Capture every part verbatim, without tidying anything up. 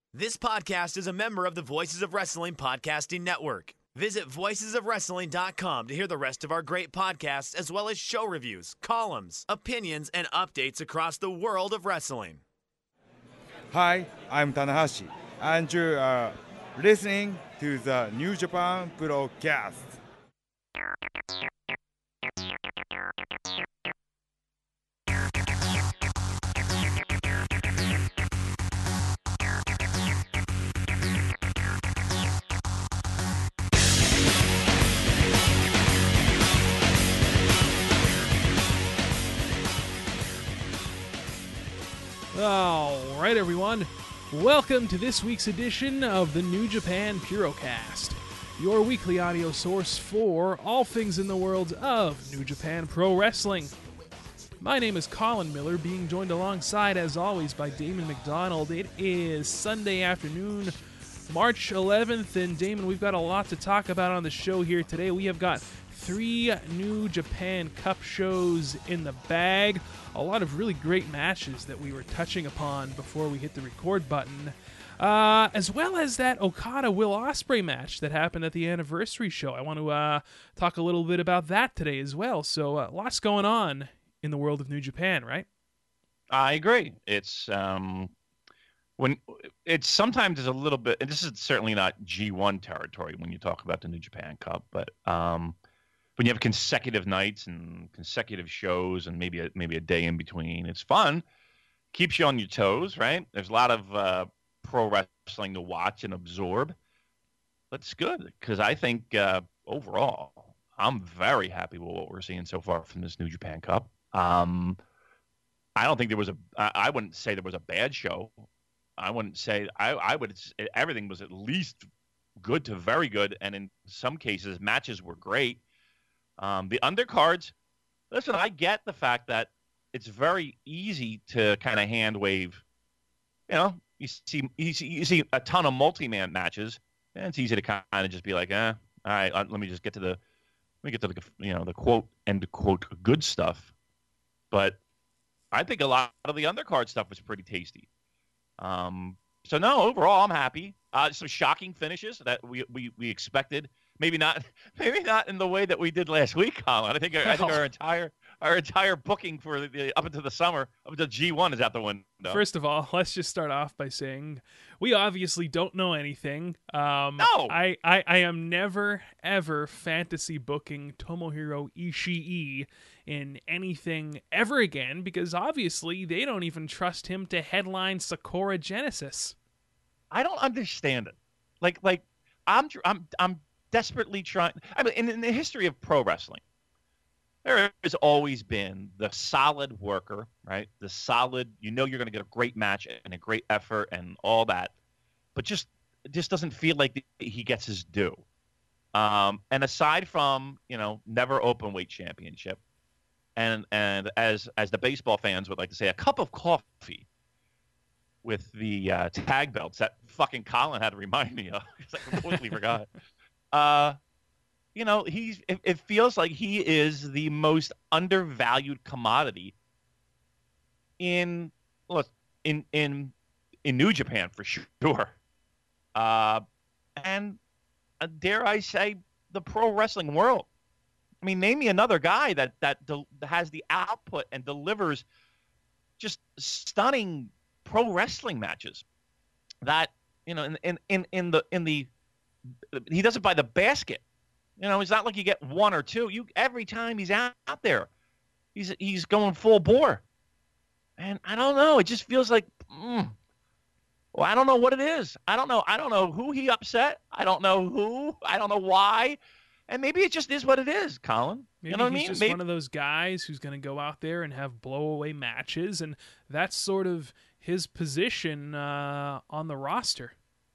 This podcast is a member of the Voices of Wrestling Podcasting Network. Visit voices of wrestling dot com to hear the rest of our great podcasts, as well as show reviews, columns, opinions, and updates across the world of wrestling. Hi, I'm Tanahashi, and you are listening to the New Japan Broadcast. All right, everyone. Welcome to this week's edition of the New Japan Purocast, your weekly audio source for all things in the world of New Japan Pro Wrestling. My name is Colin Miller, being joined alongside, as always, by Damon McDonald. It is Sunday afternoon, March eleventh, and Damon, we've got a lot to talk about on the show here today. We have got three New Japan Cup shows in the bag. A lot of really great matches that we were touching upon before we hit the record button. Uh, as well as that Okada-Will Ospreay match that happened at the anniversary show. I want to uh, talk a little bit about that today as well. So uh, lots going on in the world of New Japan, right? I agree. It's um, when it's sometimes is a little bit, and this is certainly not G one territory when you talk about the New Japan Cup, but um, when you have consecutive nights and consecutive shows and maybe a, maybe a day in between, it's fun. Keeps you on your toes, right? There's a lot of uh, pro wrestling to watch and absorb. But it's good because I think uh, overall, I'm very happy with what we're seeing so far from this New Japan Cup. Um, I don't think there was a. I, I wouldn't say there was a bad show. I wouldn't say. I, I would. Everything was at least good to very good, and in some cases, matches were great. Um, the undercards, listen, I get the fact that it's very easy to kind of hand wave. You know, you see, you see, you see a ton of multi-man matches, and it's easy to kind of just be like, eh, all right, let me just get to the, let me get to the, you know, the quote end quote good stuff. But I think a lot of the undercard stuff was pretty tasty. Um, so no, overall, I'm happy. Uh, some shocking finishes that we we we expected. Maybe not, maybe not in the way that we did last week, Colin. I think our, I think our entire our entire booking for the up until the summer, up until G one, is out the window. First of all, let's just start off by saying we obviously don't know anything. Um, no, I, I I am never ever fantasy booking Tomohiro Ishii in anything ever again because obviously they don't even trust him to headline Sakura Genesis. I don't understand it. Like like I'm I'm I'm. desperately trying. I mean, in, in the history of pro wrestling, there has always been the solid worker, right? The solid, you know, you're going to get a great match and a great effort and all that, but just it just doesn't feel like he gets his due. Um, and aside from, you know, never open weight championship, and and as as the baseball fans would like to say, a cup of coffee with the uh, tag belts that fucking Colin had to remind me of because I completely forgot. Uh, you know, he's. It, it feels like he is the most undervalued commodity in look in in in New Japan for sure. Uh, and uh, dare I say, the pro wrestling world. I mean, name me another guy that that del- has the output and delivers just stunning pro wrestling matches. That you know, in in in, in the in the he does it by the basket. You know, it's not like you get one or two. You every time he's out, out there, he's he's going full bore. And I don't know. It just feels like, mm, well, I don't know what it is. I don't know. I don't know who he upset. I don't know who. I don't know why. And maybe it just is what it is, Colin. Maybe you know what I he's mean? just maybe... one of those guys who's going to go out there and have blow-away matches, and that's sort of his position uh, on the roster.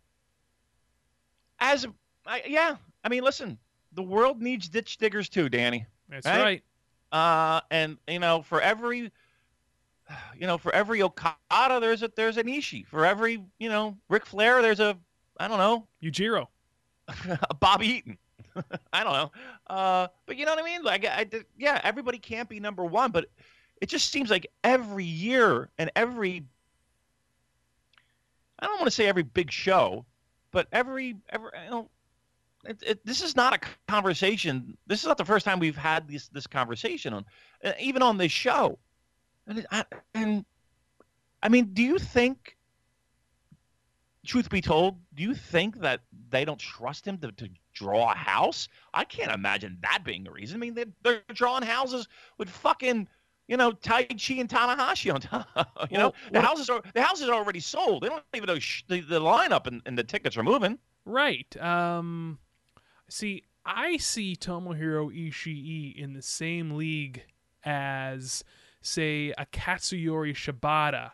As I, yeah, I mean, listen, the world needs ditch diggers too, Danny. That's right. right. Uh, and you know, for every, you know, for every Okada, there's a there's an Ishii. For every, you know, Ric Flair, there's a I don't know, Yujiro, a Bobby Eaton. I don't know. Uh, but you know what I mean? Like, I, I, yeah, everybody can't be number one, but it just seems like every year and every I don't want to say every big show, but every every you know, it, it, this is not a conversation. This is not the first time we've had this this conversation on, uh, even on this show. And it, I, and I mean, do you think? Truth be told, do you think that they don't trust him to, to draw a house? I can't imagine that being the reason. I mean, they're, they're drawing houses with fucking, you know, Tai Chi and Tanahashi on top. you Well, know, the what- houses are the houses are already sold. They don't even know sh- the, the lineup and, and the tickets are moving. Right. Um, see, I see Tomohiro Ishii in the same league as, say, a Katsuyori Shibata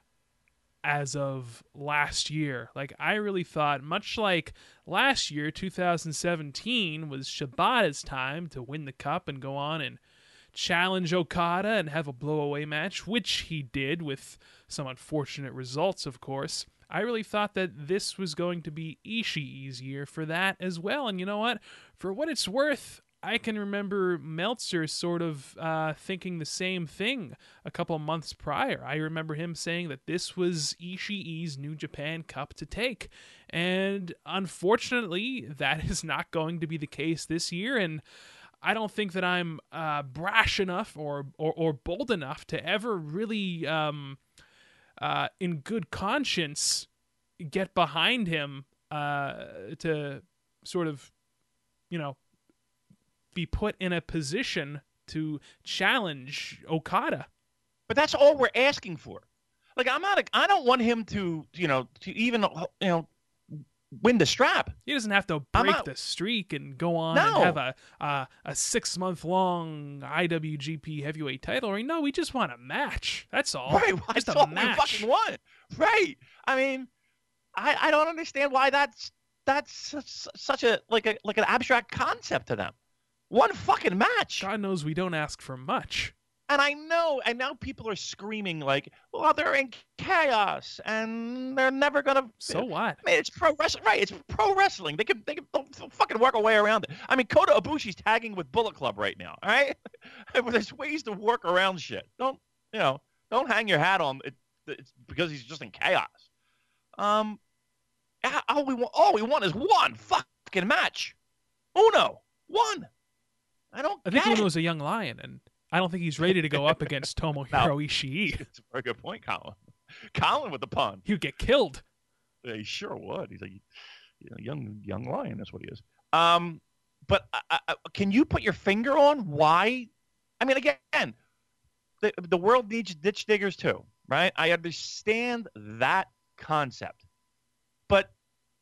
as of last year. Like, I really thought, much like last year, two thousand seventeen was Shibata's time to win the cup and go on and challenge Okada and have a blowaway match, which he did with some unfortunate results, of course. I really thought that this was going to be Ishii's year for that as well. And you know what? For what it's worth, I can remember Meltzer sort of uh, thinking the same thing a couple months prior. I remember him saying that this was Ishii's New Japan Cup to take. And unfortunately, that is not going to be the case this year. And I don't think that I'm uh, brash enough or, or, or bold enough to ever really, um, uh, in good conscience, get behind him uh, to sort of, you know, be put in a position to challenge Okada. But that's all we're asking for. Like, I'm not. A, I don't want him to, you know, to even, you know, win the strap. He doesn't have to I'm break not- the streak and go on No. and have a uh, a six month long I W G P heavyweight title reign. No, we just want a match. That's all. Right, just that's a all match. we fucking want. Right. I mean, I I don't understand why that's that's such, such a like a like an abstract concept to them. One fucking match. God knows we don't ask for much. And I know, and now people are screaming like, well, they're in chaos and they're never gonna. So what? I mean, it's pro wrestling, right? It's pro wrestling. They can, they can they'll, they'll fucking work a way around it. I mean, Kota Ibushi's tagging with Bullet Club right now. All right, there's ways to work around shit. Don't, you know, don't hang your hat on it. It's because he's just in chaos. Um, all we want, all we want is one fucking match. Uno, one. I don't. I think get it. Uno's a young lion, and I don't think he's ready to go up against Tomohiro No. Ishii. It's a very good point, Colin. Colin with the pun. He'd get killed. Yeah, he sure would. He's a you know, young young lion. That's what he is. Um, but I, I, can you put your finger on why? I mean, again, the the world needs ditch diggers too, right? I understand that concept, but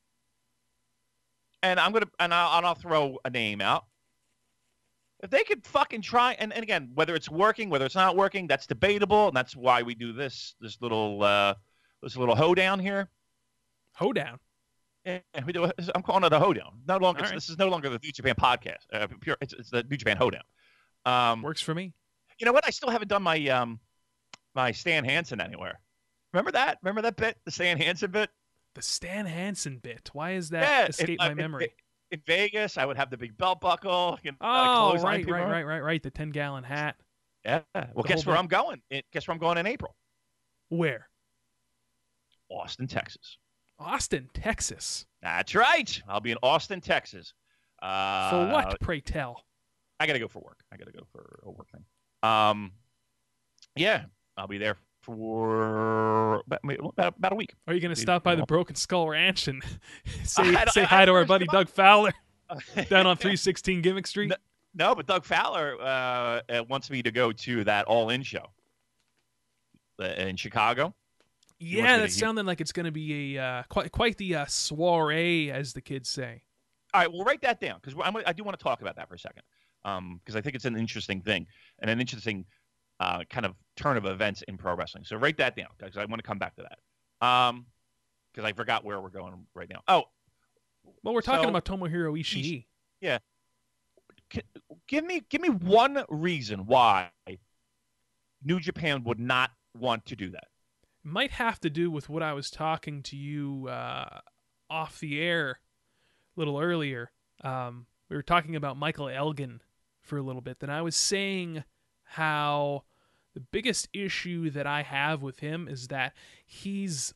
and I'm gonna and I'll, and I'll throw a name out. If they could fucking try, and, and again, whether it's working, whether it's not working, that's debatable, and that's why we do this this little uh, this little hoedown here. Hoedown. Yeah, we do. I'm calling it a hoedown. No longer. All right. This is no longer the New Japan podcast. Uh, pure. It's, it's the New Japan hoedown. Um, Works for me. you know what? I still haven't done my um my Stan Hansen anywhere. Remember that? Remember that bit? The Stan Hansen bit? The Stan Hansen bit. Why is that Yeah, escape it- my uh, memory? it- in Vegas, I would have the big belt buckle. You know, oh, clothesline right, people right, around. right, right, right. The ten gallon hat. Yeah. Well, guess whole where bit. I'm going? It, guess where I'm going in April? Where? Austin, Texas. Austin, Texas. That's right. I'll be in Austin, Texas. Uh, For what, pray tell? I got to go for work. I got to go for a work thing. Um, yeah, I'll be there for about, about, about a week. Are you going to Dude, stop by the well- Broken Skull Ranch and say, I don't- say I- hi to I- our buddy come on. Doug Fowler down on three sixteen Gimmick Street? No. No, but Doug Fowler uh, uh, wants me to go to that All In show uh, in Chicago. Yeah, me to that's hear- sounding like it's going to be a uh, quite quite the uh, soiree, as the kids say. All right, well, write that down because I do want to talk about that for a second because I think it's an interesting thing and an interesting uh, kind of turn of events in pro wrestling. So write that down because I want to come back to that because I forgot where we're going right now. Oh, Well, we're talking So- about Tomohiro Ishii. Can, give me give me one reason why New Japan would not want to do that. Might have to do with what I was talking to you uh, off the air a little earlier. Um, we were talking about Michael Elgin for a little bit. Then I was saying how the biggest issue that I have with him is that he's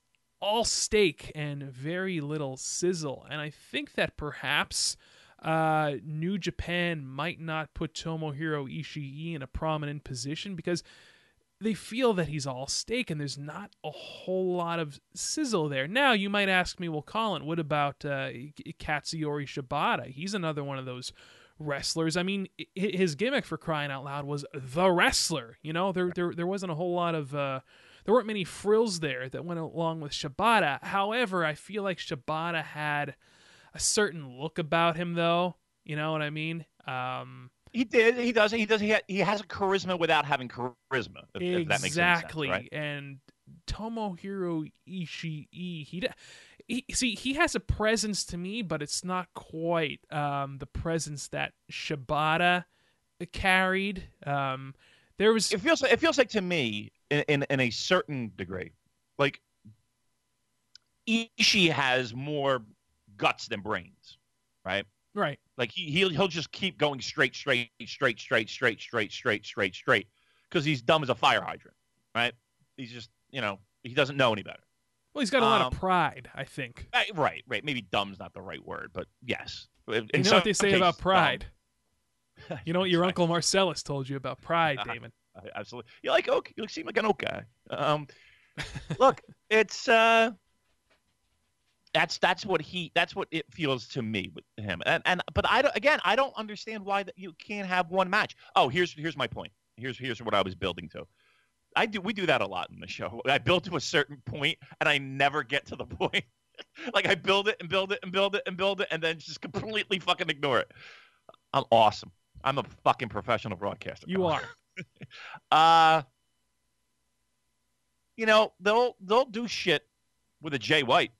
all steak and very little sizzle. And I think that perhaps uh, New Japan might not put Tomohiro Ishii in a prominent position because they feel that he's all steak and there's not a whole lot of sizzle there. Now, you might ask me, well, Colin, what about uh, Katsuyori Shibata? He's another one of those wrestlers. I mean, his gimmick, for crying out loud, was the wrestler. You know, there there, there wasn't a whole lot of... Uh, there weren't many frills there that went along with Shibata. However, I feel like Shibata had a certain look about him, though. You know what I mean? Um... He did. He does. He does. He, ha- he has a charisma without having charisma. If, exactly. if that makes any sense, right? And Tomohiro Ishii, he, he see he has a presence to me, but it's not quite um, the presence that Shibata carried. Um, there was. It feels. Like, it feels like to me, in, in in a certain degree, like Ishii has more guts than brains, right? Right. Like he he'll he'll just keep going straight, straight, straight, straight, straight, straight, straight, straight, straight, because he's dumb as a fire hydrant, right? He's just, you know, he doesn't know any better. Well, he's got a lot Um, of pride, I think. Right, right. Maybe dumb's not the right word, but yes. In You know some what they say cases, about pride? dumb. You know what your Right. Uncle Marcellus told you about pride, Uh-huh. Damon? Absolutely. You like oak? You seem like an oak guy. Um, look, it's uh, that's that's what he that's what it feels to me with him. And and but I don't, again I don't understand why that you can't have one match. Oh, here's here's my point. Here's here's what I was building to. I do we do that a lot in the show. I build to a certain point and I never get to the point. Like I build it and build it and build it and build it and then just completely fucking ignore it. I'm awesome. I'm a fucking professional broadcaster. You are. Uh you know, they'll they'll do shit with a Jay White.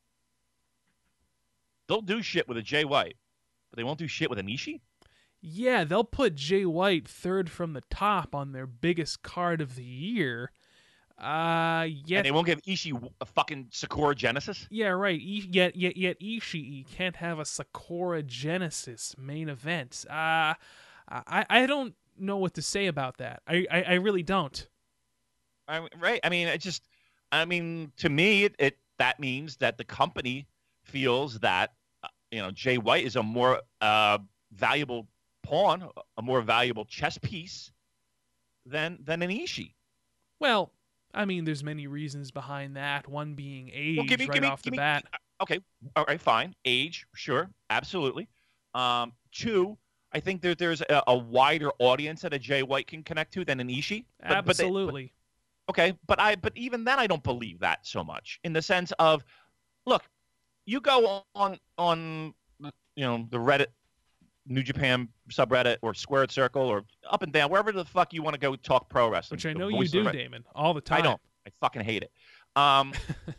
They'll do shit with a Jay White, but they won't do shit with an Ishii? Yeah, they'll put Jay White third from the top on their biggest card of the year. Uh, yet And they won't give Ishii a fucking Sakura Genesis? yeah, right. E- yet, yet, yet Ishii can't have a Sakura Genesis main event. Uh, I, I don't know what to say about that. I, I, I really don't. I, right. I mean, it just, I mean, to me, it, it that means that the company feels that, uh, you know, Jay White is a more uh, valuable pawn, a more valuable chess piece than than an Ishii. Well, I mean, there's many reasons behind that. One being age, Well, give me- right give me- off the give me- bat. Okay. All right. Fine. Age. Sure. Absolutely. Um, two, I think that there's a, a wider audience that a Jay White can connect to than an Ishii. But- but they- Absolutely. but- okay. But I, but even then, I don't believe that so much in the sense of, look, you go on, on, you know, the Reddit, New Japan subreddit or Squared Circle or up and down, wherever the fuck you want to go talk pro wrestling. Which I the know you voice of do, the- Damon, all the time. I don't. I fucking hate it. Um,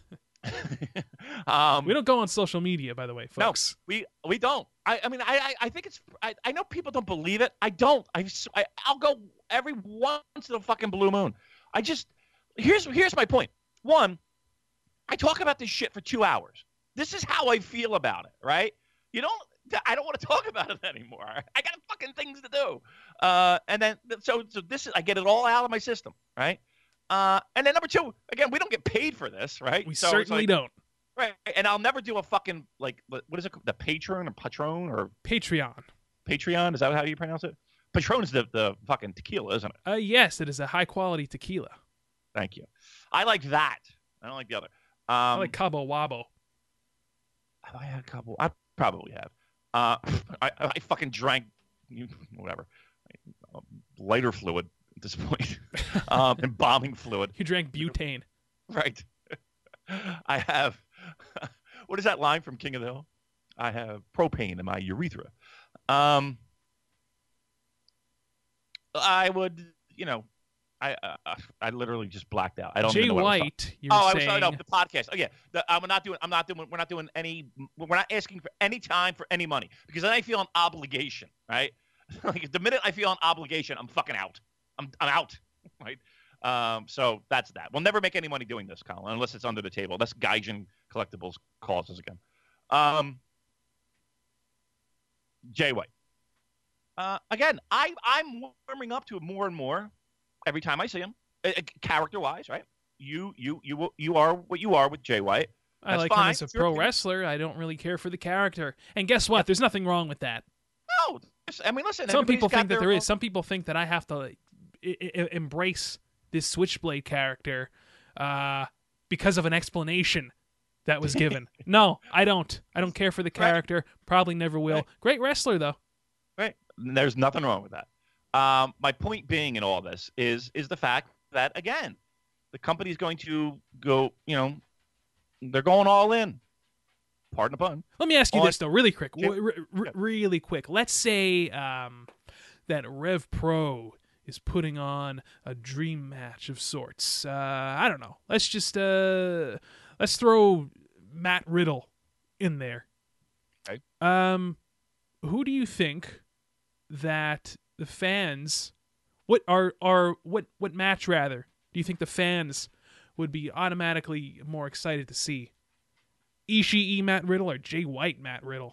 um, We don't go on social media, by the way, No. folks. We we don't. I, I mean, I, I I think it's. I, I know people don't believe it. I don't. I, s- I I'll go every once in a fucking blue moon. I just here's here's my point. One, I talk about this shit for two hours. This is how I feel about it. Right? You don't. I don't want to talk about it anymore. I got fucking things to do. Uh, and then so so this is I get it all out of my system. Right? Uh, and then number two, again, we don't get paid for this, right? We So it's certainly like- don't. Right, and I'll never do a fucking like what is it? The Patron or Patron or Patreon. Patreon? Is that how you pronounce it? Patron is the the fucking tequila, isn't it? Uh, yes, it is a high quality tequila. Thank you. I like that. I don't like the other. Um, I like Cabo Wabo. have I had a couple? I probably have. Uh, I I fucking drank you whatever lighter fluid at this point, um, embalming fluid. You drank butane. Right. I have, what is that line from King of the Hill? I have propane in my urethra. Um, I would, you know, I uh, I literally just blacked out. I don't Jay even know what I was White, you talking- were Oh, I was saying. sorry. No, the podcast. Oh yeah, the, I'm not doing. I'm not doing. We're not doing any. We're not asking for any time for any money because then I feel an obligation, right? Like the minute I feel an obligation, I'm fucking out. I'm I'm out, right? Um, so that's that. We'll never make any money doing this, Colin, unless it's under the table. That's Gaijin Collectibles calls us again. Um, Jay White. Uh, again, I I'm warming up to it more and more every time I see him, uh, character wise, right? you you you you are what you are with Jay White. I That's like fine. him as a It's your pro opinion. wrestler. I don't really care for the character. And guess what? There's nothing wrong with that. No, I mean, listen. Some everybody's people got think that their there own- is. Some people think that I have to like, I- I- embrace this Switchblade character uh, because of an explanation that was given. No, I don't. I don't care for the character. Probably never will. Right. Great wrestler, though. Right. There's nothing wrong with that. Um, my point being in all this is is the fact that, again, the company's going to go, you know, they're going all in. Pardon the pun. Let me ask you On- this, though, really quick. Yeah. W- r- r- really quick. Let's say um, that Rev Pro is putting on a dream match of sorts. Uh, I don't know. Let's just uh, let's throw Matt Riddle in there. Okay. Um, who do you think that the fans what are are what what match rather do you think the fans would be automatically more excited to see? Ishii Matt Riddle or Jay White Matt Riddle?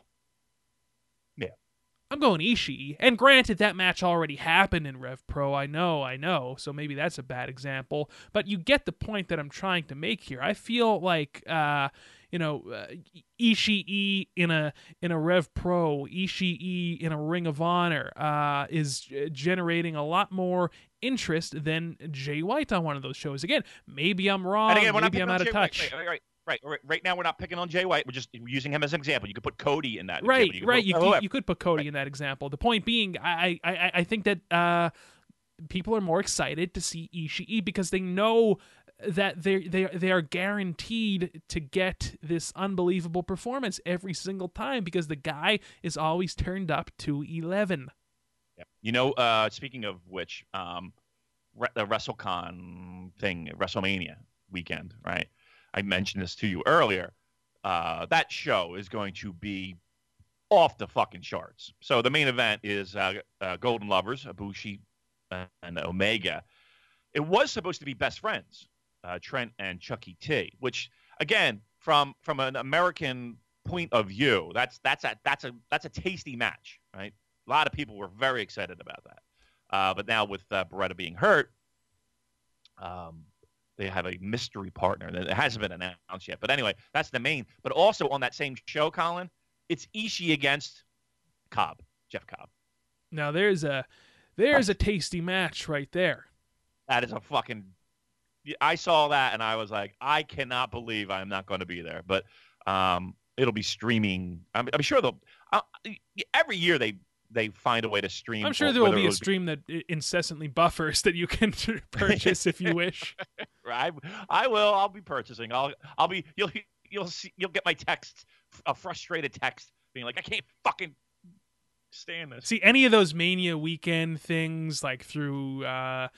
Yeah. I'm going Ishii. And granted, that match already happened in Rev Pro. I know, I know. So maybe that's a bad example. But you get the point that I'm trying to make here. I feel like, uh, you know, uh, Ishii in a in a Rev Pro, Ishii in a Ring of Honor uh, is g- generating a lot more interest than Jay White on one of those shows. Again, maybe I'm wrong. And again, we're not maybe picking I'm on out of Jay touch. White. Right, right, right, right. Right now, we're not picking on Jay White. We're just using him as an example. You could put Cody in that. Right, example. You could right. put You, you, whoever. you could put Cody Right. in that example. The point being, I I, I think that uh, people are more excited to see Ishii because they know that they they they are guaranteed to get this unbelievable performance every single time because the guy is always turned up to eleven. Yeah. You know, uh, speaking of which, um, Re- the WrestleCon thing, WrestleMania weekend, right? I mentioned this to you earlier. Uh, that show is going to be off the fucking charts. So the main event is uh, uh, Golden Lovers, Ibushi and Omega. It was supposed to be best friends, uh, Trent and Chucky T. Which, again, from from an American point of view, that's that's a that's a that's a tasty match, right? A lot of people were very excited about that. Uh, but now with uh, Beretta being hurt, um, they have a mystery partner that hasn't been announced yet. But anyway, that's the main. But also on that same show, Colin, it's Ishii against Cobb, Jeff Cobb. Now there's a there's a tasty match right there. That is a fucking. I saw that and I was like, I cannot believe I'm not going to be there. But um, it'll be streaming. I'm, I'm sure they'll. Uh, every year they they find a way to stream. I'm sure there will whether be a it'll stream that incessantly buffers that you can purchase if you wish. I, I will. I'll be purchasing. I'll I'll be. You'll you'll see. You'll get my text, a frustrated text, being like, I can't fucking stand this. See, any of those Mania weekend things, like through uh,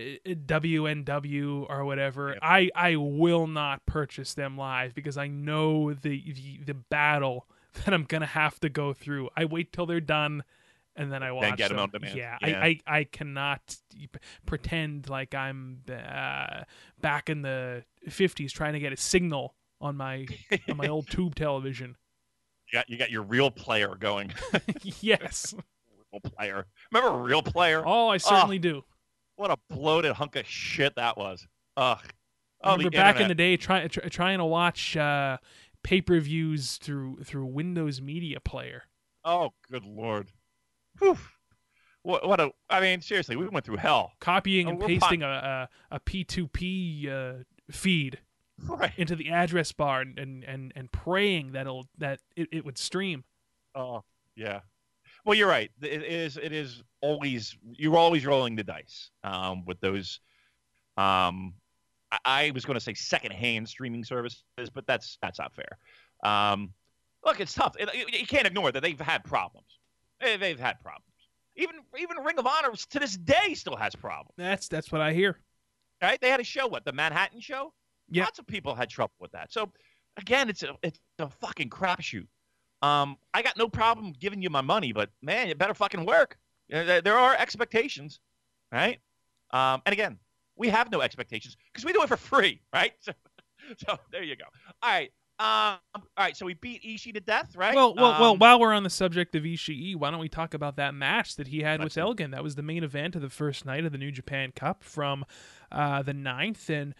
W N W or whatever, Yeah. I, I will not purchase them live because I know the, the the battle that I'm gonna have to go through. I wait till they're done, and then I watch Then get 'em them. on demand. Yeah, Yeah. I, I I cannot pretend like I'm uh, back in the fifties trying to get a signal on my on my old tube television. You got you got your real player going. Yes. Real player. Remember Real Player? Oh, I certainly do. What a bloated hunk of shit that was. Ugh. I Oh, remember the back in the internet. day try, try, trying to watch uh, pay-per-views through through Windows Media Player. Oh, good lord. Whew. What what a. I mean, seriously, we went through hell. Copying Oh, and we're pasting a, a, a P two P uh, feed Right. into the address bar and, and, and, and praying that it'll that it, it would stream. Oh, yeah. Well, you're right. It is. It is always. You're always rolling the dice um, with those. Um, I, I was going to say secondhand streaming services, but that's that's not fair. Um, look, it's tough. It, you, you can't ignore that they've had problems. They, they've had problems. Even even Ring of Honor to this day still has problems. That's that's what I hear. Right? They had a show, what the Manhattan show. Yeah. Lots of people had trouble with that. So again, it's a it's a fucking crapshoot. Um, I got no problem giving you my money, but man, it better fucking work. You know, There, there are expectations, right? Um, and again, we have no expectations because we do it for free, right? So, so there you go. All right. Um, all right. So we beat Ishii to death, right? Well, well, well. Um, While we're on the subject of Ishii, why don't we talk about that match that he had Let's with do it. Elgin? That was the main event of the first night of the New Japan Cup from uh, the ninth, and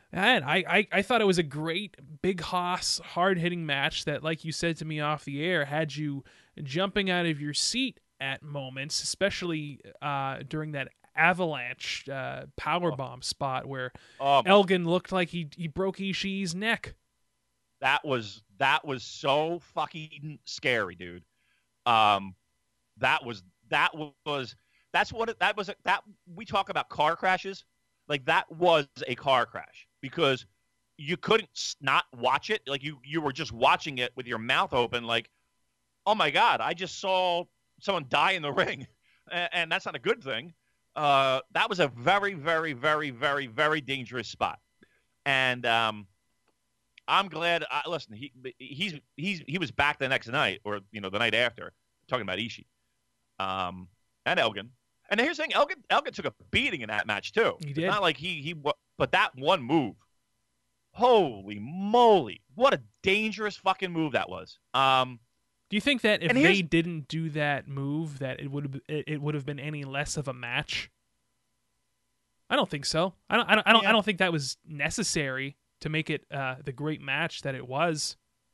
And I, I, I thought it was a great, big hoss, hard-hitting match that, like you said to me off the air, had you jumping out of your seat at moments, especially uh, during that avalanche uh, powerbomb spot where Um, Elgin looked like he he broke Ishii's neck. that was that was so fucking scary, dude. Um, that was that was that's what it, that was that we talk about car crashes, like that was a car crash because you couldn't s- not watch it, like you you were just watching it with your mouth open, like, oh my god, I just saw someone die in the ring, and, and that's not a good thing. Uh, that was a very very very very very dangerous spot, and um. I'm glad. I, listen, he he's he's he was back the next night, or you know, the night after. Talking about Ishii, um, and Elgin. And here's the thing: Elgin Elgin took a beating in that match too. He It's did. not like he he. But that one move, holy moly! What a dangerous fucking move that was. Um, Do you think that if And here's- they didn't do that move, that it would have it, it would have been any less of a match? I don't think so. I don't. I don't. I don't, Yeah. I don't think that was necessary to make it uh, the great match that it was.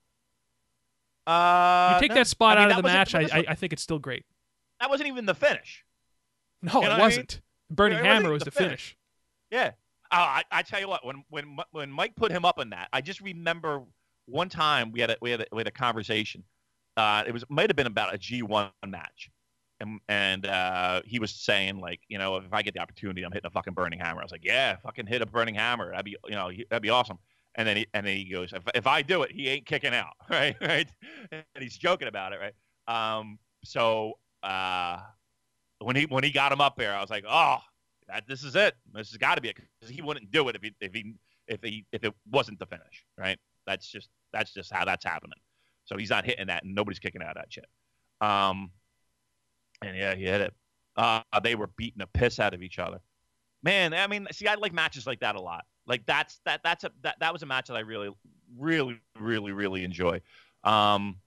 uh, You take no, that spot I mean, out of the that match, wasn't- I, I I think it's still great. that wasn't even the finish. No, You know it what I mean? wasn't. Burning It wasn't Hammer even was the the finish. Yeah. Oh, I, I tell you what, when when when Mike put him up on that, I just remember one time we had a we had a, we had a conversation. Uh, it was might have been about a G one match, and and uh, he was saying like, you know, if I get the opportunity, I'm hitting a fucking Burning Hammer. I was like, yeah, fucking hit a Burning Hammer. That'd be, you know, that'd be awesome. And then he and then he goes, if if I do it, he ain't kicking out, right? Right? And he's joking about it, right? Um, so uh, when he when he got him up there, I was like, oh. That this is it. This has got to be it because he wouldn't do it if he if he if he if it wasn't the finish, right? That's just that's just how that's happening. So he's not hitting that, and nobody's kicking out of that shit. Um, and yeah, he hit it. Uh, they were beating the piss out of each other. Man, I mean, see, I like matches like that a lot. Like that's that that's a that that was a match that I really, really, really, really enjoy. Um,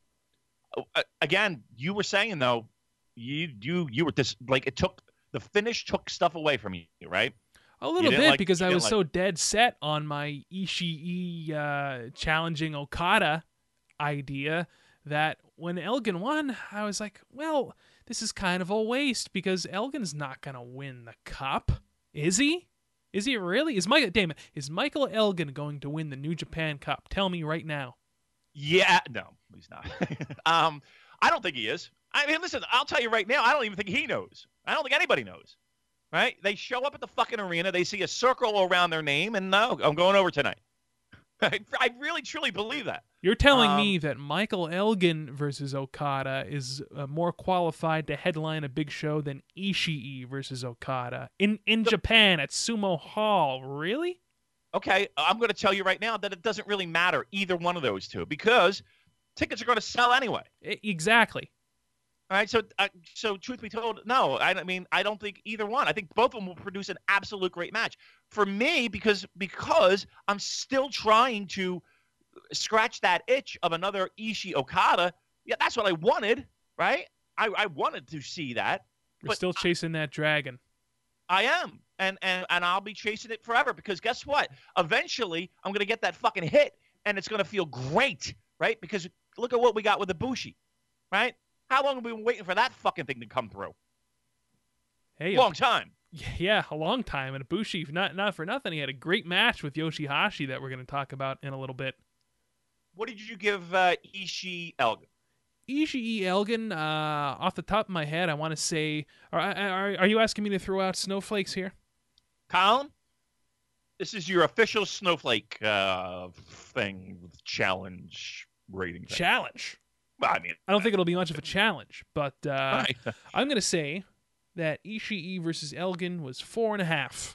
again, you were saying though, you you you were this like it took. The finish took stuff away from you, right? A little didn't bit like- because you I didn't was like- so dead set on my Ishii uh, challenging Okada idea that when Elgin won, I was like, well, this is kind of a waste because Elgin's not going to win the cup. Is he? Is he really? Is Michael Damon, is Michael Elgin going to win the New Japan Cup? Tell me right now. Yeah, no, he's not. um, I don't think he is. I mean, listen, I'll tell you right now, I don't even think he knows. I don't think anybody knows, right? They show up at the fucking arena, they see a circle around their name, and no, I'm going over tonight. I, I really, truly believe that. You're telling Um, me that Michael Elgin versus Okada is uh, more qualified to headline a big show than Ishii versus Okada in in Japan at Sumo Hall? Really? Okay, I'm going to tell you right now that it doesn't really matter either one of those two because tickets are going to sell anyway. I- exactly. All right, so uh, so truth be told, no, I, I mean I don't think either one. I think both of them will produce an absolute great match for me because because I'm still trying to scratch that itch of another Ishii Okada. Yeah, that's what I wanted, right? I, I wanted to see that. We're But still chasing that dragon. I am, and and and I'll be chasing it forever because guess what? Eventually, I'm gonna get that fucking hit, and it's gonna feel great, right? Because look at what we got with Ibushi, right? How long have we been waiting for that fucking thing to come through? Hey, Long time. yeah, a long time. And Ibushi, not not for nothing, he had a great match with Yoshihashi that we're going to talk about in a little bit. What did you give uh, Ishii Elgin? Ishii Elgin, uh, off the top of my head, I want to say, are, are are you asking me to throw out snowflakes here? Colin, this is your official snowflake uh, thing, challenge rating thing. Challenge. Well, I mean, I don't think it'll be much of a challenge, but uh, right. I'm going to say that Ishii versus Elgin was four and a half.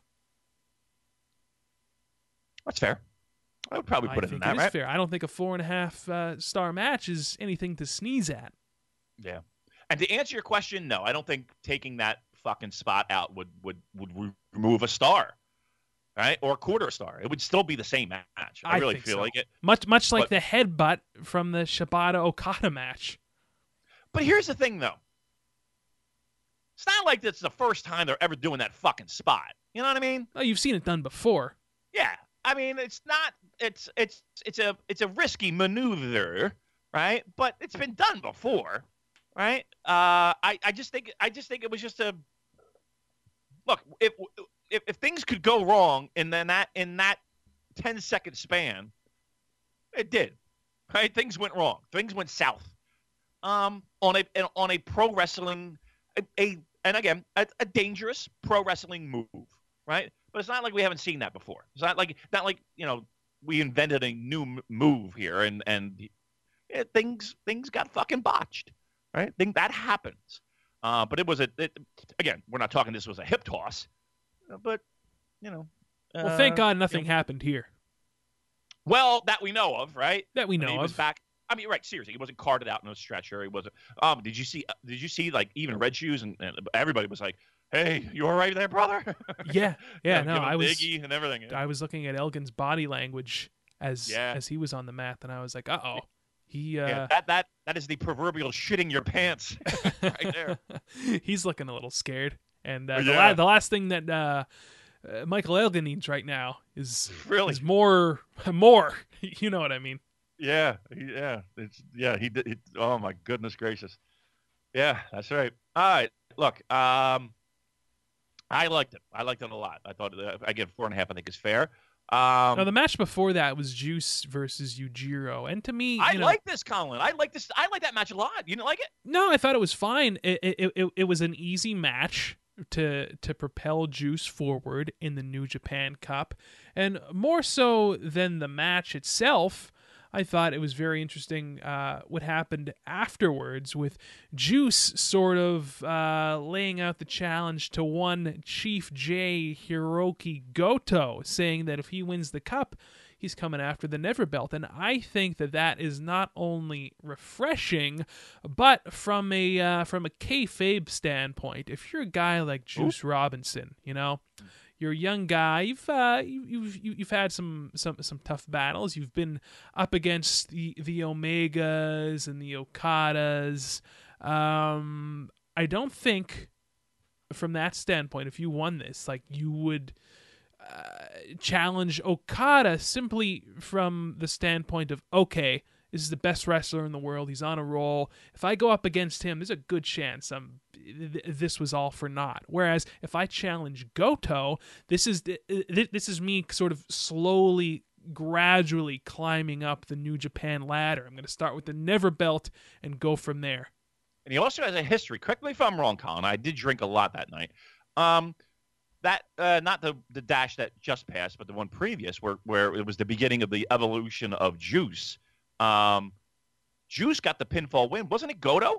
That's fair. I would probably I put it in think that, it is right? fair. I don't think a four and a half uh, star match is anything to sneeze at. Yeah. And to answer your question, no, I don't think taking that fucking spot out would would would re- remove a star, right, or a quarter star. It would still be the same match. I, I really think feel so. like it. Much much like But- the headbutt from the Shibata Okada match. But here's the thing, though. It's not like it's the first time they're ever doing that fucking spot. You know what I mean? Oh, you've seen it done before. Yeah. I mean, it's not. It's it's it's a it's a risky maneuver, right? But it's been done before, right? Uh, I I just think I just think it was just a look. If if, if things could go wrong in then that in that ten second span, it did, right? Things went wrong. Things went south. Um, on a on a pro wrestling a, a and again a, a dangerous pro wrestling move, right? But it's not like we haven't seen that before. It's not like not like you know we invented a new m- move here and and yeah, things things got fucking botched, right? Think that happens. Uh, but it was a it, again. We're not talking. This was a hip toss, but you know. Well, uh, thank God nothing you know, happened here well, that we know of, right? that we I mean, know he of. was back. I mean, right? Seriously, he wasn't carted out in a stretcher. He wasn't. Um, did you see? Did you see like even Red Shoes and, and everybody was like, "Hey, you all right there, brother?" Yeah, yeah. You no, know, give him I was Iggy and everything. I was looking at Elgin's body language as Yeah. as he was on the mat, and I was like, uh oh, he uh, yeah, that that that is the proverbial shitting your pants right there. he's looking a little scared. And uh, the, Yeah. la- the last thing that uh, uh, Michael Elgin needs right now is Really? is more more. You know what I mean? Yeah, he- yeah, it's yeah. He did. He, oh my goodness gracious. Yeah, that's right. All right, look. Um, I liked it. I liked it a lot. I thought uh, again four and a half. I think is fair. Um, Now the match before that was Juice versus Yujiro, and to me, I you know, like this, Colin. I like this. I like that match a lot. You didn't like it? no, I thought it was fine. It it, it it was an easy match to to propel Juice forward in the New Japan Cup, and more so than the match itself. I thought it was very interesting uh, what happened afterwards with Juice sort of uh, laying out the challenge to one Chief J Hiroki Goto, saying that if he wins the cup, he's coming after the Never Belt. And I think that that is not only refreshing, but from a uh, from a kayfabe standpoint, if you're a guy like Juice Robinson, you know, you're a young guy. You've uh, you've you've had some, some some tough battles. You've been up against the the Omegas and the Okadas. Um, I don't think, from that standpoint, if you won this, like you would uh, challenge Okada simply from the standpoint of, okay, this is the best wrestler in the world. He's on a roll. If I go up against him, there's a good chance um, th- this was all for naught. Whereas if I challenge Goto, this is th- this is me sort of slowly, gradually climbing up the New Japan ladder. I'm going to start with the Never Belt and go from there. And he also has a history. Correct me if I'm wrong, Colin. I did drink a lot that night. Um, that uh, not the the dash that just passed, but the one previous, where where it was the beginning of the evolution of Juice. Um, Juice got the pinfall win, wasn't it? Goto?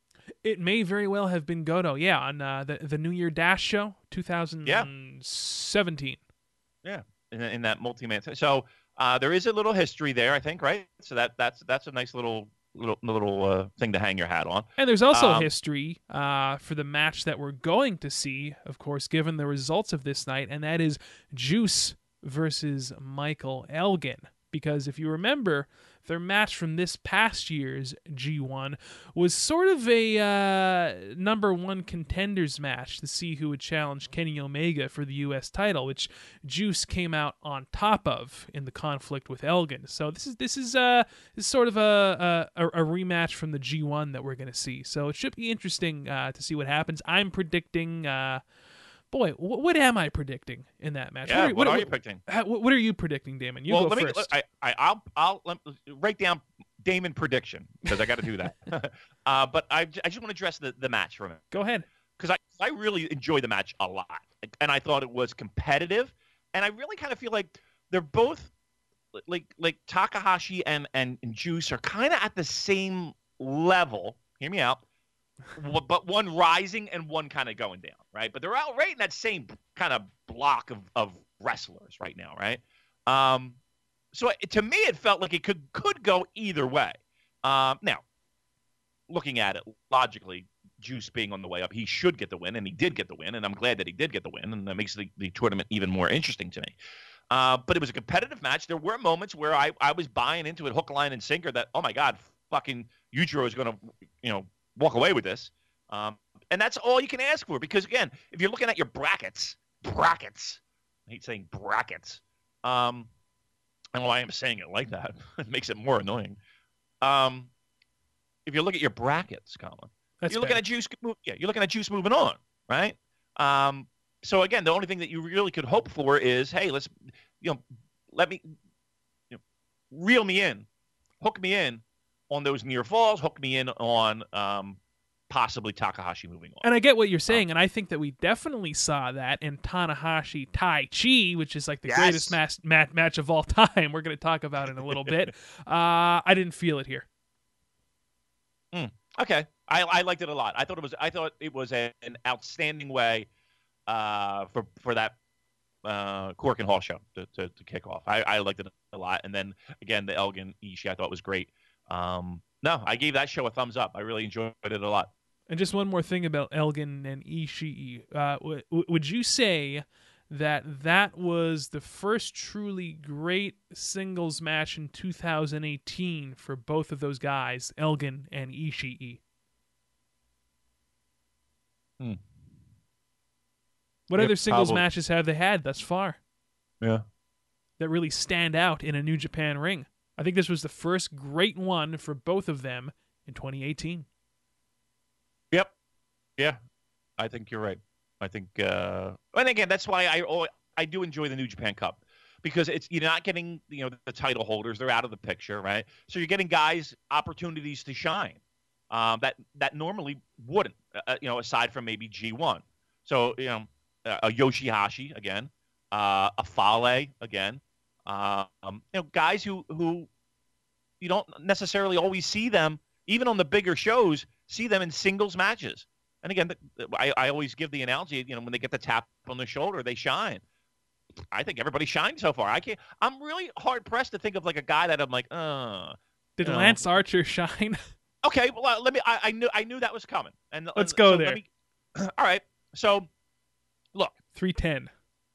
It may very well have been Goto. Yeah, on uh, the the New Year Dash show, twenty seventeen. Yeah, in, in that multi-man. So uh, there is a little history there, I think, right? So that that's that's a nice little little little uh, thing to hang your hat on. And there's also Um, history uh, for the match that we're going to see, of course, given the results of this night, and that is Juice versus Michael Elgin. Because if you remember, their match from this past year's G one was sort of a uh, number one contenders match to see who would challenge Kenny Omega for the U S title, which Juice came out on top of in the conflict with Elgin. So this is this is uh this is sort of a, a a rematch from the G one that we're going to see. So it should be interesting uh, to see what happens. I'm predicting. Uh, Boy, what, what am I predicting in that match? Yeah, what are, what are you predicting? What, what are you predicting, Damon? You well, go let me. first. I, I, I'll, I'll let, write down Damon prediction because I got to do that. uh, but I, I just want to address the, the match for a minute Go ahead. because I, I really enjoyed the match a lot, and I thought it was competitive, and I really kind of feel like they're both like like Takahashi and and, and Juice are kind of at the same level. Hear me out. But one rising and one kind of going down, right? But they're out right in that same kind of block of, of wrestlers right now, right? Um, so it, to me, it felt like it could could go either way. Um, now, looking at it logically, Juice being on the way up, he should get the win, and he did get the win, and I'm glad that he did get the win, and that makes the, the tournament even more interesting to me. Uh, but it was a competitive match. There were moments where I, I was buying into it hook, line, and sinker that, oh, my God, fucking Yujiro is going to, you know, walk away with this. Um, and that's all you can ask for because, again, if you're looking at your brackets, brackets, I hate saying brackets, um, I don't know why I'm saying it like that. It makes it more annoying. Um, if you look at your brackets, Colin, That's you're looking fair. at Juice. Yeah, you're looking at Juice moving on, right? Um, so again, the only thing that you really could hope for is, hey, let's, you know, let me, you know, reel me in, hook me in on those near falls, hook me in on um, possibly Takahashi moving on. And I get what you're saying, and I think that we definitely saw that in Tanahashi Tai Chi, which is like the Yes. greatest match, match match of all time. We're going to talk about it in a little bit. Uh, I didn't feel it here. Mm, okay, I, I liked it a lot. I thought it was I thought it was a, an outstanding way uh, for for that uh, Cork and Hall show to, to, to kick off. I, I liked it a lot, and then again the Elgin Ishii I thought was great. Um, no, I gave that show a thumbs up. I really enjoyed it a lot. And just one more thing about Elgin and Ishii. Uh, w- w- would you say that that was the first truly great singles match in two thousand eighteen for both of those guys, Elgin and Ishii? Hmm. What Yeah, other singles probably. matches have they had thus far Yeah. that really stand out in a New Japan ring? I think this was the first great one for both of them in twenty eighteen. Yep. Yeah, I think you're right. I think, uh, and again, that's why I always, I do enjoy the New Japan Cup because it's you're not getting you know the title holders; they're out of the picture, right? So you're getting guys opportunities to shine um, that that normally wouldn't, uh, you know, aside from maybe G one. So you know, uh, a Yoshihashi again, uh, a Fale again, um, you know, guys who who you don't necessarily always see them, even on the bigger shows, see them in singles matches. And again, I, I always give the analogy, you know, when they get the tap on the shoulder, they shine. I think everybody shined so far. I can't. I'm really hard pressed to think of like a guy that I'm like, uh. Did you know. Lance Archer shine? Okay, well, let me. I, I knew I knew that was coming. And Let's uh, go so there. Let me, all right. So, look. three ten.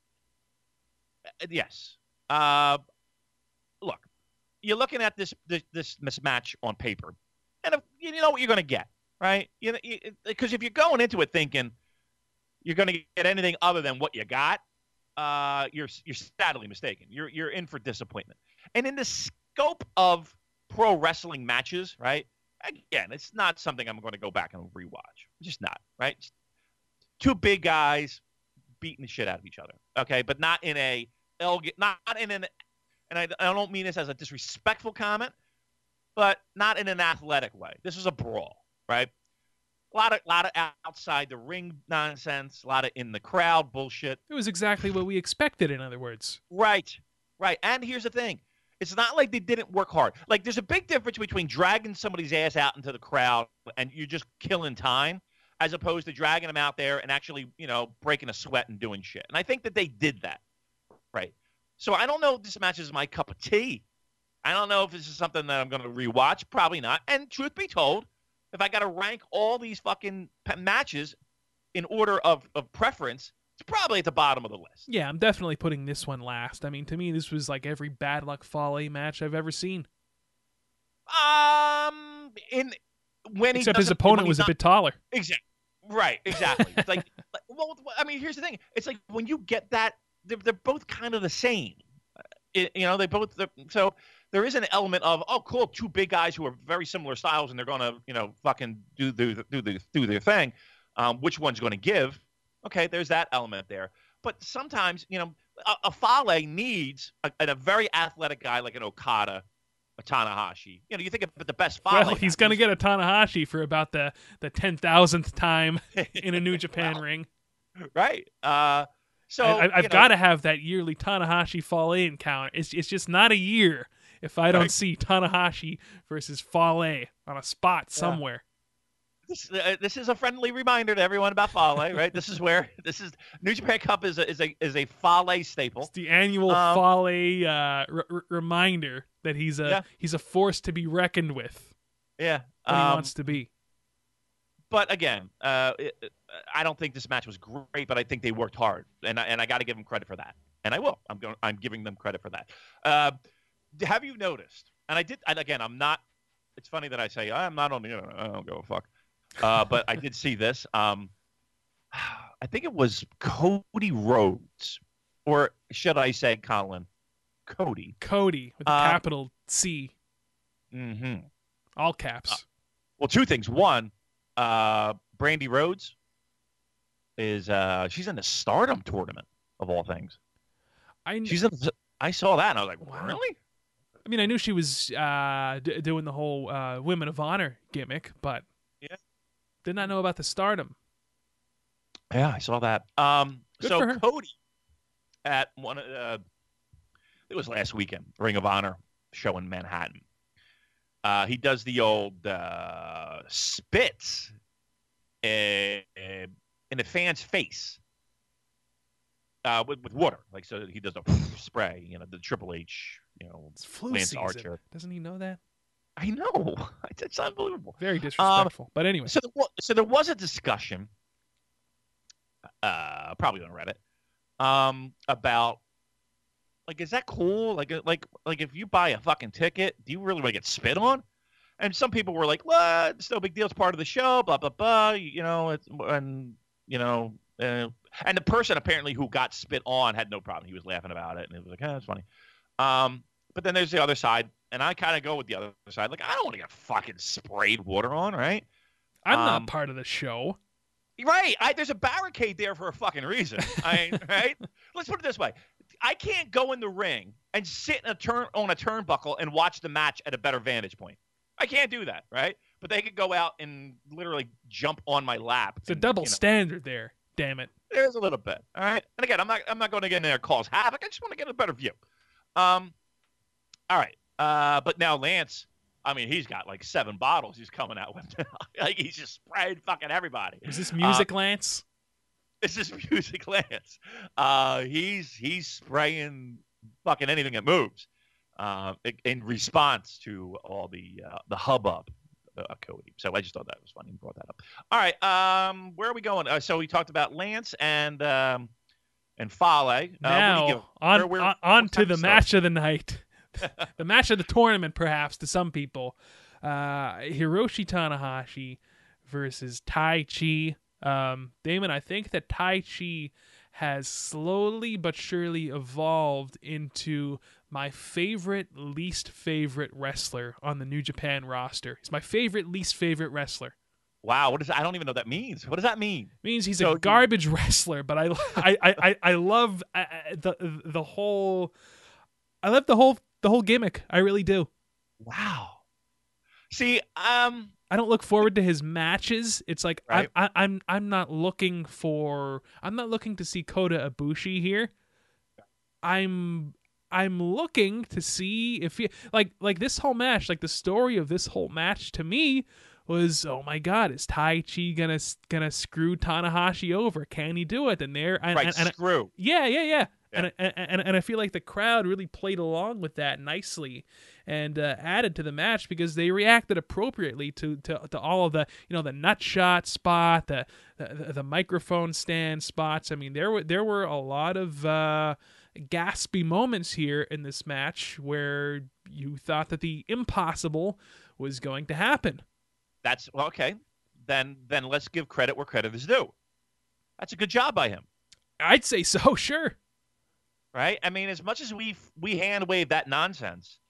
Yes. Uh, look. You're looking at this this this mismatch on paper, and if, you know what you're going to get. Right? You know, because if you're going into it thinking you're going to get anything other than what you got, uh, you're you're sadly mistaken. You're you're in for disappointment. And in the scope of pro wrestling matches, right? Again, it's not something I'm going to go back and rewatch. It's just not, right? It's two big guys beating the shit out of each other. Okay, but not in a not in an, and I, I don't mean this as a disrespectful comment, but not in an athletic way. This is a brawl. Right, a lot of lot of outside the ring nonsense, a lot of in the crowd bullshit. It was exactly what we expected, in other words. Right, right. And here's the thing: it's not like they didn't work hard. Like there's a big difference between dragging somebody's ass out into the crowd and you're just killing time, as opposed to dragging them out there and actually, you know, breaking a sweat and doing shit. And I think that they did that. Right. So I don't know if this match is my cup of tea. I don't know if this is something that I'm going to rewatch. Probably not. And truth be told, if I got to rank all these fucking matches in order of, of preference, it's probably at the bottom of the list. Yeah, I'm definitely putting this one last. I mean, to me, this was like every Bad Luck Fale match I've ever seen. Um, in when he Except his doesn't- opponent when he's was a not- bit taller. Exactly. Right. Exactly. It's like, like, well, I mean, here's the thing. It's like when you get that, they're, they're both kind of the same. It, you know, they both. So there is an element of, oh, cool, two big guys who are very similar styles, and they're going to, you know, fucking do do do the do their thing. Um, which one's going to give? Okay, there's that element there. But sometimes, you know, a, a Fale needs a, a very athletic guy like an Okada, a Tanahashi. You know, you think of the best Fale. Well, he's going to get a Tanahashi for about the, the ten thousandth time in a New Japan Well, ring. right. Uh, so I, you I've know, got to have that yearly Tanahashi Fale encounter. It's, it's just not a year if I don't Right. see Tanahashi versus Fale on a spot somewhere. This, uh, this is a friendly reminder to everyone about Fale, right? This is where this is New Japan Cup is a is a is a Fale staple. It's the annual Um, Fale uh, r- r- reminder that he's a Yeah. he's a force to be reckoned with Yeah, when he um, wants to be. but again, uh, it, it- I don't think this match was great, but I think they worked hard, and I, and I got to give them credit for that, and I will. I'm going. I'm giving them credit for that. Uh, have you noticed? And I did. And again, I'm not. It's funny that I say I'm not on the internet. I don't give a fuck. Uh, but I did see this. Um, I think it was Cody Rhodes, or should I say Colin? Cody. Cody with a Um, capital C, Mm-hmm. all caps. Uh, well, two things. One, uh, Brandy Rhodes is uh, she's in the Stardom tournament of all things. I, She's in. I saw that and I was like, Wow. really? I mean, I knew she was uh, d- doing the whole uh, Women of Honor gimmick, but Yeah. did not know about the Stardom. Yeah, I saw that. Um, Good so for her. Cody at one. Uh, it was last weekend, Ring of Honor show in Manhattan. Uh, he does the old uh, spits uh, in the fan's face uh, with, with water. Like, so he does a spray, you know, the Triple H, you know, It's flu Lance season. Archer. Doesn't he know that? I know. It's unbelievable. Very disrespectful. but anyway, So there, wa- so there was a discussion, uh, probably on Reddit, um, about like, is that cool? Like, uh, like, like if you buy a fucking ticket, do you really want to get spit on? And some people were like, "What? It's no big deal. It's part of the show." Blah blah blah. You know, it's, and you know, uh, and the person apparently who got spit on had no problem. He was laughing about it, and it was like, "Oh, it's funny." Um, but then there's the other side, and I kind of go with the other side. Like, I don't want to get fucking sprayed water on, right? I'm um, not part of the show. Right. I, there's a barricade there for a fucking reason. I right. Let's put it this way: I can't go in the ring and sit in a turn on a turnbuckle and watch the match at a better vantage point. I can't do that, right? But they could go out and literally jump on my lap. It's a and, double you know, standard there. Damn it. There's a little bit, all right. And again, I'm not I'm not going to get in there and cause havoc. I just want to get a better view. Um, all right. Uh, but now Lance, I mean, he's got like seven bottles he's coming out with now. Like, he's just spraying fucking everybody. Is this Uh, music, Lance? This is Music Lance. Uh, he's he's spraying fucking anything that moves, uh, in, in response to all the uh, the hubbub, uh, Cody. So I just thought that was funny and brought that up. All right, um, where are we going? Uh, so we talked about Lance and um, and Fale. Uh, Now, what do you give? on, Where- where- on, what on time to the start? match of the night. The match of the tournament, perhaps, to some people. Uh, Hiroshi Tanahashi versus Tai Chi. Um, Damon, I think that Tai Chi has slowly but surely evolved into my favorite, least favorite wrestler on the New Japan roster. He's my favorite, least favorite wrestler. Wow, what does that? I don't even know what that means. What does that mean? Means he's So a you- garbage wrestler, but I, I, I, I, I love uh, the the whole. I love the whole the whole gimmick. I really do. Wow. See, um, I don't look forward to his matches. It's like Right. I, I, I'm I'm not looking for I'm not looking to see Kota Ibushi here. I'm I'm looking to see if he like like this whole match, like the story of this whole match to me was, oh my god, is Tai Chi gonna gonna screw Tanahashi over? Can he do it? And there, and, right, and, and, screw. yeah, yeah, yeah. Yeah. And, and and I feel like the crowd really played along with that nicely and uh, added to the match because they reacted appropriately to, to, to all of the, you know, the nut shot spot, the, the the microphone stand spots. I mean, there were there were a lot of uh, gaspy moments here in this match where you thought that the impossible was going to happen. That's well, okay. Then then let's give credit where credit is due. That's a good job by him. I'd say so, sure. Right? I mean, as much as we we hand wave that nonsense,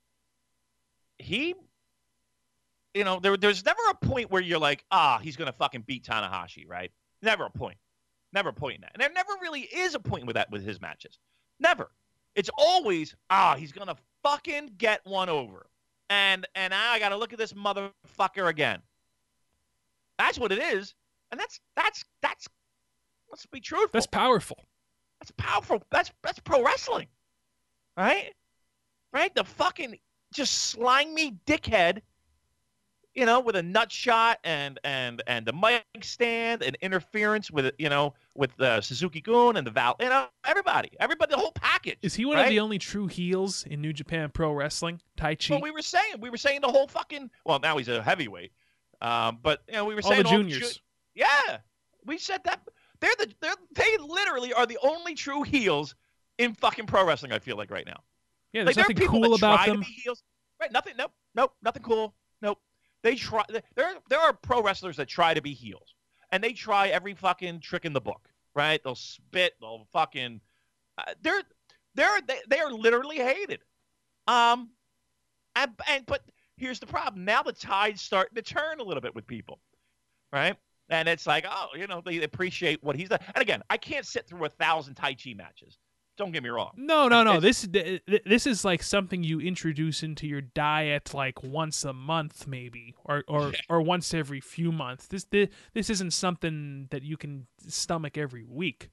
he, you know, there there's never a point where you're like, ah, he's gonna fucking beat Tanahashi, right? Never a point, never a point in that, and there never really is a point with that with his matches. Never. It's always, ah, he's gonna fucking get one over, and and now I gotta look at this motherfucker again. That's what it is, and that's that's that's. Let's be truthful. That's powerful. That's powerful. That's that's pro wrestling, right? Right? The fucking just slimy dickhead, you know, with a nut shot and and and the mic stand and interference with you know with uh, Suzuki Gun and the Val, you know, everybody, everybody, the whole package. Is he one right? of the only true heels in New Japan Pro Wrestling? Tai Chi. Well, we were saying we were saying the whole fucking. Well, now he's a heavyweight, um, but you know we were all saying the all juniors. ju- yeah, we said that. They're the they're, they literally are the only true heels in fucking pro wrestling. I feel like right now. yeah, Like there's there are nothing people cool that about try them. to be heels. Right? Nothing. Nope. Nope. Nothing cool. Nope. They try. There there are pro wrestlers that try to be heels, and they try every fucking trick in the book. Right? They'll spit. They'll fucking. Uh, they're They're they, they are literally hated. Um, and, and but here's the problem. Now the tide's starting to turn a little bit with people, right? And it's like, oh, you know, they appreciate what he's done. And again, I can't sit through a thousand Tai Chi matches. Don't get me wrong. No, no, no. It's, This this is like something you introduce into your diet like once a month, maybe, or or, or once every few months. This, this this isn't something that you can stomach every week.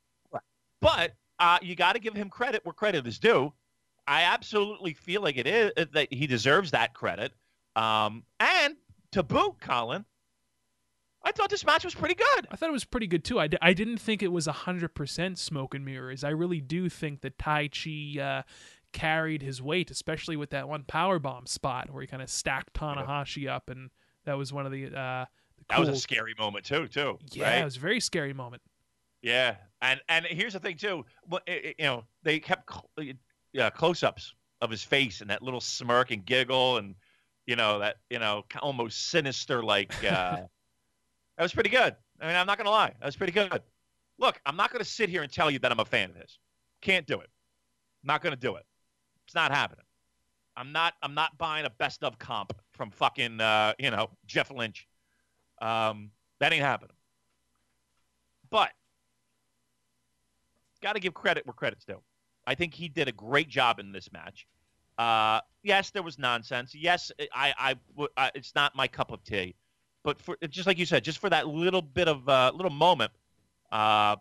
But uh, you got to give him credit where credit is due. I absolutely feel like it is that he deserves that credit. Um, and to boot, Colin, I thought this match was pretty good. I thought it was pretty good, too. I, d- I didn't think it was one hundred percent smoke and mirrors. I really do think that Tai Chi uh, carried his weight, especially with that one powerbomb spot where he kind of stacked Tanahashi up, and that was one of the, uh, the That cool... was a scary moment, too, too. Yeah, right? it was a very scary moment. Yeah, and and here's the thing, too. You know, they kept uh, close-ups of his face and that little smirk and giggle and, you know, that, you know, almost sinister, like... Uh, That was pretty good. I mean, I'm not going to lie. That was pretty good. Look, I'm not going to sit here and tell you that I'm a fan of his. Can't do it. Not going to do it. It's not happening. I'm not I'm not buying a best of comp from fucking, uh, you know, Jeff Lynch. Um, that ain't happening. But got to give credit where credit's due. I think he did a great job in this match. Uh, yes, there was nonsense. Yes, I, I, I, it's not my cup of tea. But for just like you said, just for that little bit of uh, little moment, uh,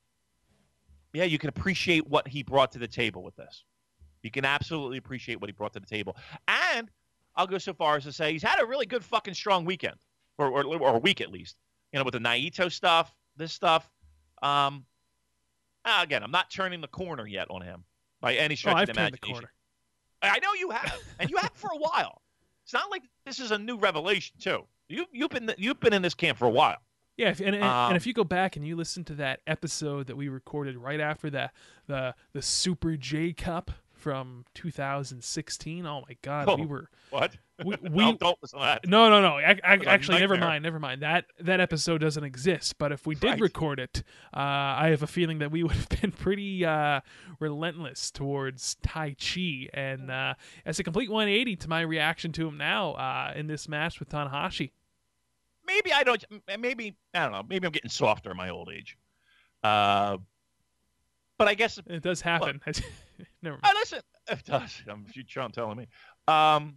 yeah, you can appreciate what he brought to the table with this. You can absolutely appreciate what he brought to the table. And I'll go so far as to say he's had a really good fucking strong weekend, or or, or a week at least. You know, with the Naito stuff, this stuff. Um, again, I'm not turning the corner yet on him by any stretch oh, of I've the turned imagination. the corner. I know you have, and you have for a while. It's not like this is a new revelation, too. You you've been you've been in this camp for a while. Yeah, if, and, and, um, and if you go back and you listen to that episode that we recorded right after the the the Super J Cup from two thousand sixteen, oh my God, oh, we were what? We, we no, don't listen to that. No, no, no. I, I, actually, never nightmare. mind. Never mind. That that episode doesn't exist. But if we did Right. record it, uh, I have a feeling that we would have been pretty uh, relentless towards Tai Chi, and uh, it's a complete one eighty to my reaction to him now uh, in this match with Tanahashi. Maybe I don't. Maybe I don't know. Maybe I'm getting softer in my old age. Uh, but I guess It does happen. Never mind. oh, listen, it does. I'm Sean telling me. Um,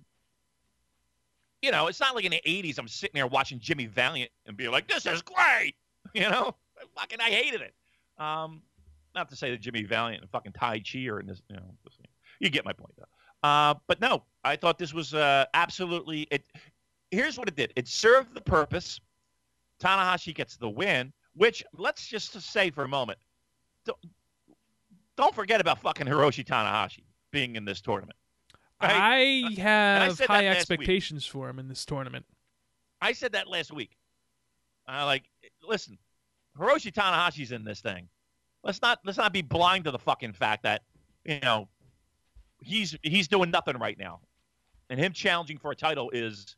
you know, it's not like in the eighties I'm sitting there watching Jimmy Valiant and being like, "This is great." You know, fucking, I hated it. Um, not to say that Jimmy Valiant and fucking Tai Chi are in this. You know, you get my point though. Uh, but no, I thought this was uh, absolutely it. Here's what it did. It served the purpose. Tanahashi gets the win, which, let's just say for a moment, don't, don't forget about fucking Hiroshi Tanahashi being in this tournament. Right? I have said high that last expectations for him in this tournament. I said that last week. Uh, like, listen, Hiroshi Tanahashi's in this thing. Let's not let's not be blind to the fucking fact that, you know, he's he's doing nothing right now. And him challenging for a title is,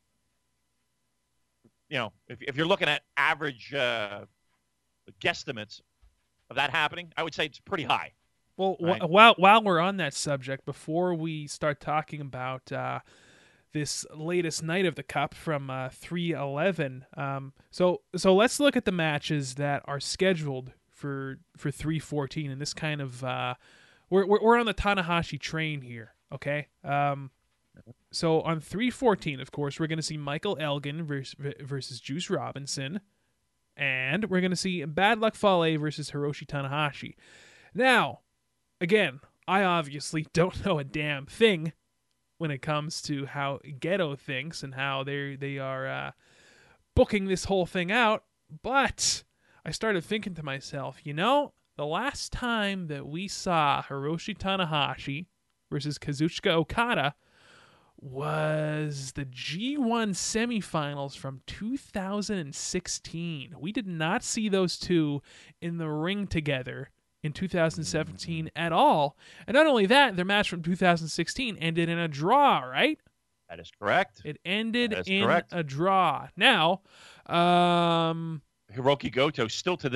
you know, if, if you're looking at average uh, guesstimates of that happening, I would say it's pretty high. Well, Right. wh- while while we're on that subject, before we start talking about uh, this latest night of the Cup from uh, three eleven, um, so so let's look at the matches that are scheduled for for three fourteen, and this kind of uh, we're, we're we're on the Tanahashi train here, okay? Um, so on three fourteen, of course, we're going to see Michael Elgin versus, versus Juice Robinson, and we're going to see Bad Luck Fale versus Hiroshi Tanahashi. Now, again, I obviously don't know a damn thing when it comes to how Gedo thinks and how they they are uh, booking this whole thing out, but I started thinking to myself, you know, the last time that we saw Hiroshi Tanahashi versus Kazuchika Okada was the G one semifinals from two thousand sixteen. We did not see those two in the ring together in two thousand seventeen at all. And not only that, their match from two thousand sixteen ended in a draw, right? That is correct. It ended That is in correct. a draw. Now, um, Hiroki Goto still to this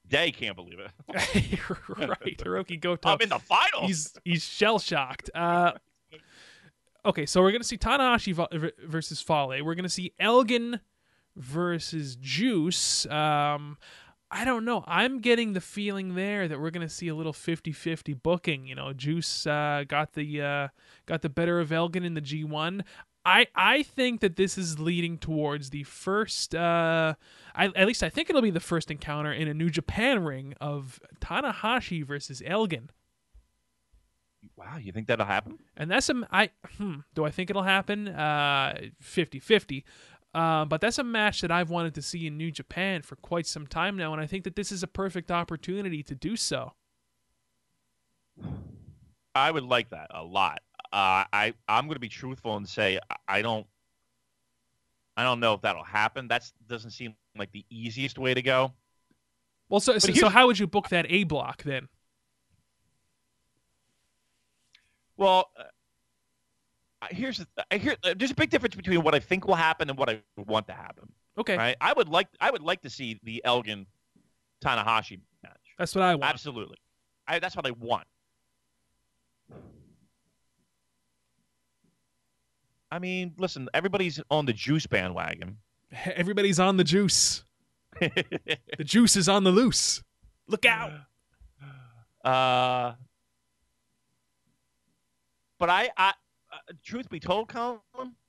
day can't believe it. Right, Hiroki Goto. I'm in the finals. He's he's shell shocked. Uh, okay, so we're gonna see Tanahashi v- versus Fale. We're gonna see Elgin versus Juice. Um, I don't know. I'm getting the feeling there that we're gonna see a little fifty-fifty booking. You know, Juice uh, got the uh, got the better of Elgin in the G one. I, I think that this is leading towards the first, uh, I, at least I think it'll be the first encounter in a New Japan ring of Tanahashi versus Elgin. Wow, you think that'll happen? And that's a, I, hmm, do I think it'll happen? Uh, fifty-fifty. Uh, but that's a match that I've wanted to see in New Japan for quite some time now, and I think that this is a perfect opportunity to do so. I would like that a lot. Uh, I I'm going to be truthful and say I don't I don't know if that'll happen. That doesn't seem like the easiest way to go. Well, so so, so how would you book that A block then? Well, uh, here's the, I hear uh, there's a big difference between what I think will happen and what I want to happen. Okay, right? I would like I would like to see the Elgin Tanahashi match. That's what I want. Absolutely, I, that's what I want. I mean, listen, everybody's on the Juice bandwagon. Everybody's on the juice. The juice is on the loose. Look out. Uh, but I, I uh, truth be told, Colin,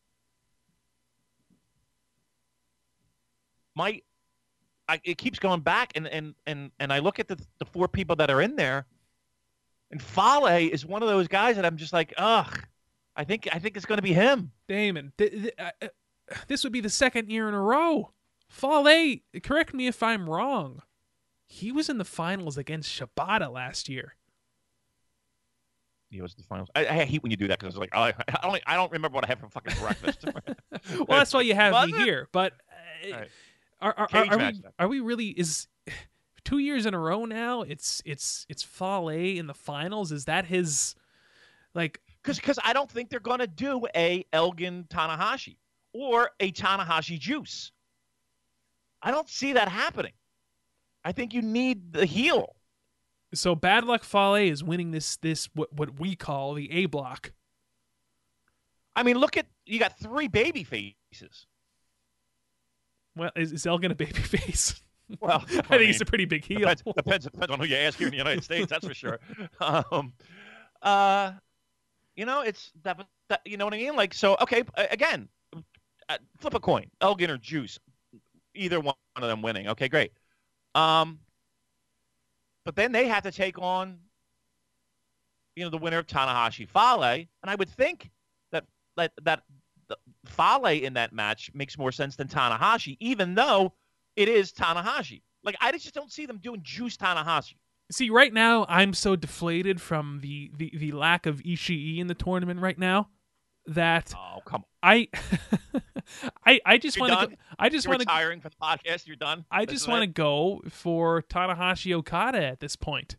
my, I, it keeps going back, and, and, and, and I look at the, the four people that are in there, and Fale is one of those guys that I'm just like, ugh. I think I think it's going to be him. Damon, th- th- uh, this would be the second year in a row. Fale, correct me if I'm wrong. He was in the finals against Shibata last year. He was the finals. I, I hate when you do that because it's like I, I don't I don't remember what I had for fucking breakfast. Well, that's why you have was me it? here. But uh, right. are are, Cage are, are match we then. are we really is two years in a row now? It's it's it's Fale in the finals. Is that his like? Because I don't think they're going to do a Elgin Tanahashi or a Tanahashi Juice. I don't see that happening. I think you need the heel. So Bad Luck Fale is winning this this what what we call the A block. I mean, look at you got three baby faces. Well, is, is Elgin a baby face? Well, I, I think mean, he's a pretty big heel. Depends, depends, depends on who you ask here in the United States. That's for sure. Um, uh. You know, it's that, that. You know what I mean? Like, so okay. Again, uh, flip a coin, Elgin or Juice, either one of them winning. Okay, great. Um, but then they have to take on, you know, the winner of Tanahashi Fale, and I would think that that that the, Fale in that match makes more sense than Tanahashi, even though it is Tanahashi. Like, I just don't see them doing Juice Tanahashi. See, right now, I'm so deflated from the, the, the lack of Ishii in the tournament right now that oh come on. I I I just want to I just want to retiring from the podcast. You're done. I just want to go for Tanahashi Okada at this point.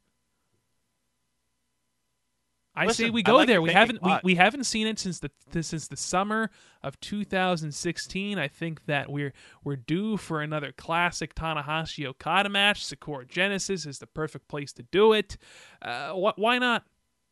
I Listen, say we I go like there. your We thinking, haven't we, but- we haven't seen it since the, the since the summer of two thousand sixteen. I think that we're we're due for another classic Tanahashi Okada match. Sakura Genesis is the perfect place to do it. Uh, wh- why not?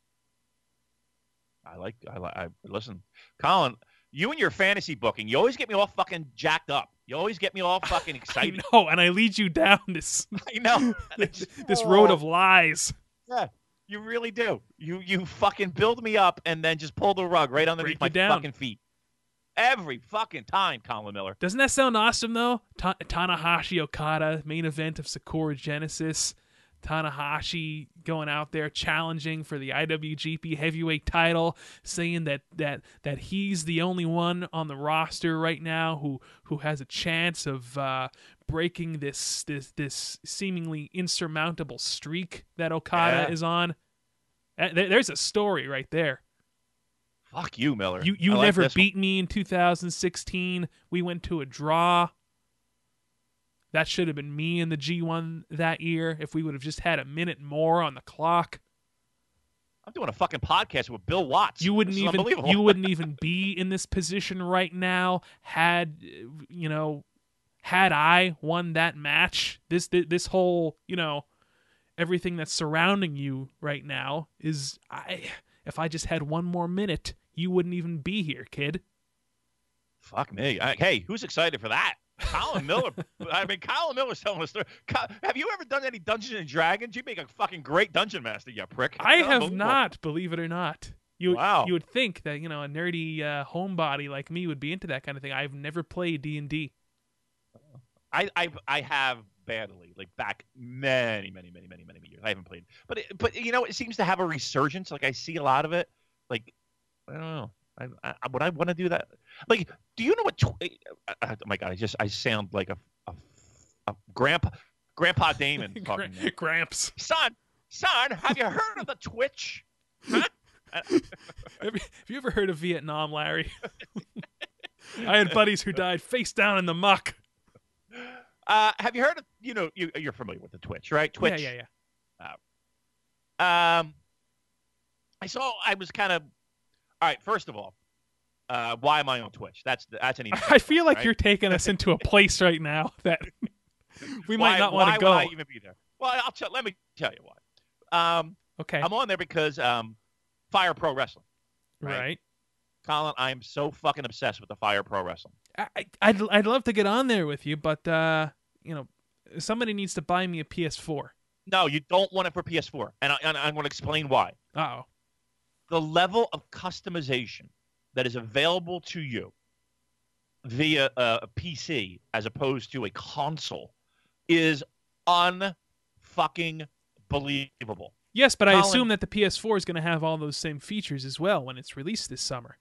I like. I like. I, listen, Colin. You and your fantasy booking, you always get me all fucking jacked up. You always get me all fucking excited. I know, and I lead you down this I know this, this road of lies. Yeah. You really do. You you fucking build me up and then just pull the rug right underneath Break my you down. fucking feet. Every fucking time, Colin Miller. Doesn't that sound awesome, though? Ta- Tanahashi Okada, main event of Sakura Genesis. Tanahashi going out there challenging for the I W G P Heavyweight title, saying that that that he's the only one on the roster right now who who has a chance of uh, breaking this this this seemingly insurmountable streak that Okada Yeah. is on. Uh, there- There's a story right there. Fuck you, Miller. You you I like never this one. beat me in two thousand sixteen. We went to a draw. That should have been me in the G one that year if we would have just had a minute more on the clock. I'm doing a fucking podcast with Bill Watts. You wouldn't This is even unbelievable. you wouldn't even be in this position right now had you know had I won that match, this this whole, you know, everything that's surrounding you right now is, I if I just had one more minute, you wouldn't even be here, kid. Fuck me. I, hey, who's excited for that? Colin Miller. I mean, Colin Miller's telling a story. Have you ever done any Dungeons and Dragons? You make a fucking great dungeon master, you prick. I have not, believe it or not. You, wow. You would think that, you know, a nerdy uh, homebody like me would be into that kind of thing. I've never played D and D. I, I I have badly, like back many, many, many, many, many years. I haven't played, but it, but you know, it seems to have a resurgence. Like I see a lot of it. Like I don't know. I, I would I want to do that? Like, do you know what? Tw- oh my god, I just I sound like a a, a grandpa, Grandpa Damon talking. Gramps, son, son, have you heard of the Twitch? Huh? have, you, have you ever heard of Vietnam, Larry? I had buddies who died face down in the muck. Uh, have you heard of, you know, you, you're familiar with the Twitch, right? Twitch. Yeah, yeah, yeah. Uh, um, I saw, I was kind of, all right, first of all, uh, why am I on Twitch? That's that's an easy I feel like right? you're taking us into a place right now that we why, might not want to why go. Why would I even be there? Well, I'll tell, let me tell you why. Um, okay. I'm on there because um, Fire Pro Wrestling. Right. right. Colin, I am so fucking obsessed with the Fire Pro Wrestling. I, I'd I'd love to get on there with you, but uh, you know, somebody needs to buy me a P S four. No, you don't want it for P S four, and, I, and I'm going to explain why. Uh oh. The level of customization that is available to you via a, a P C as opposed to a console is unfucking believable. Yes, but Colin, I assume that the P S four is going to have all those same features as well when it's released this summer.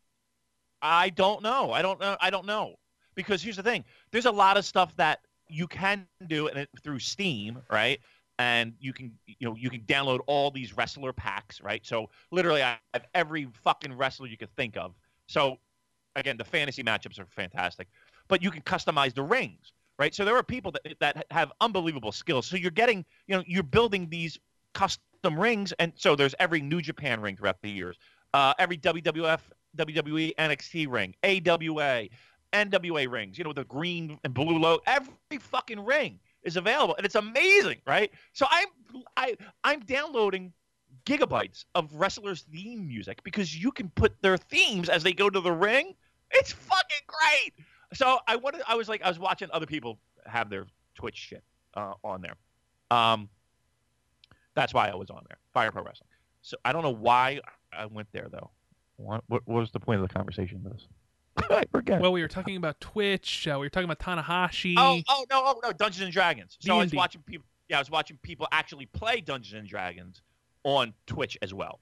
I don't know. I don't know. I don't know. Because here's the thing. There's a lot of stuff that you can do and it, through Steam, right? And you can, you know, you can download all these wrestler packs, right? So literally I have every fucking wrestler you could think of. So again, the fantasy matchups are fantastic. But you can customize the rings, right? So there are people that that have unbelievable skills. So you're getting, you know, you're building these custom rings, and so there's every New Japan ring throughout the years, uh, every W W F, W W E, N X T ring, A W A, N W A rings, you know, the green and blue logo, every fucking ring is available, and it's amazing, right? So I'm I I'm downloading gigabytes of wrestlers' theme music because you can put their themes as they go to the ring. It's fucking great. So I wanted, I was like, I was watching other people have their Twitch shit uh, on there. Um, that's why I was on there, Fire Pro Wrestling. So I don't know why I went there though. What, what was the point of the conversation with this? I forget. Well, we were talking about Twitch. Uh, we were talking about Tanahashi. Oh, oh no, oh no, Dungeons and Dragons. So D and D. I was watching people. Yeah, I was watching people actually play Dungeons and Dragons on Twitch as well.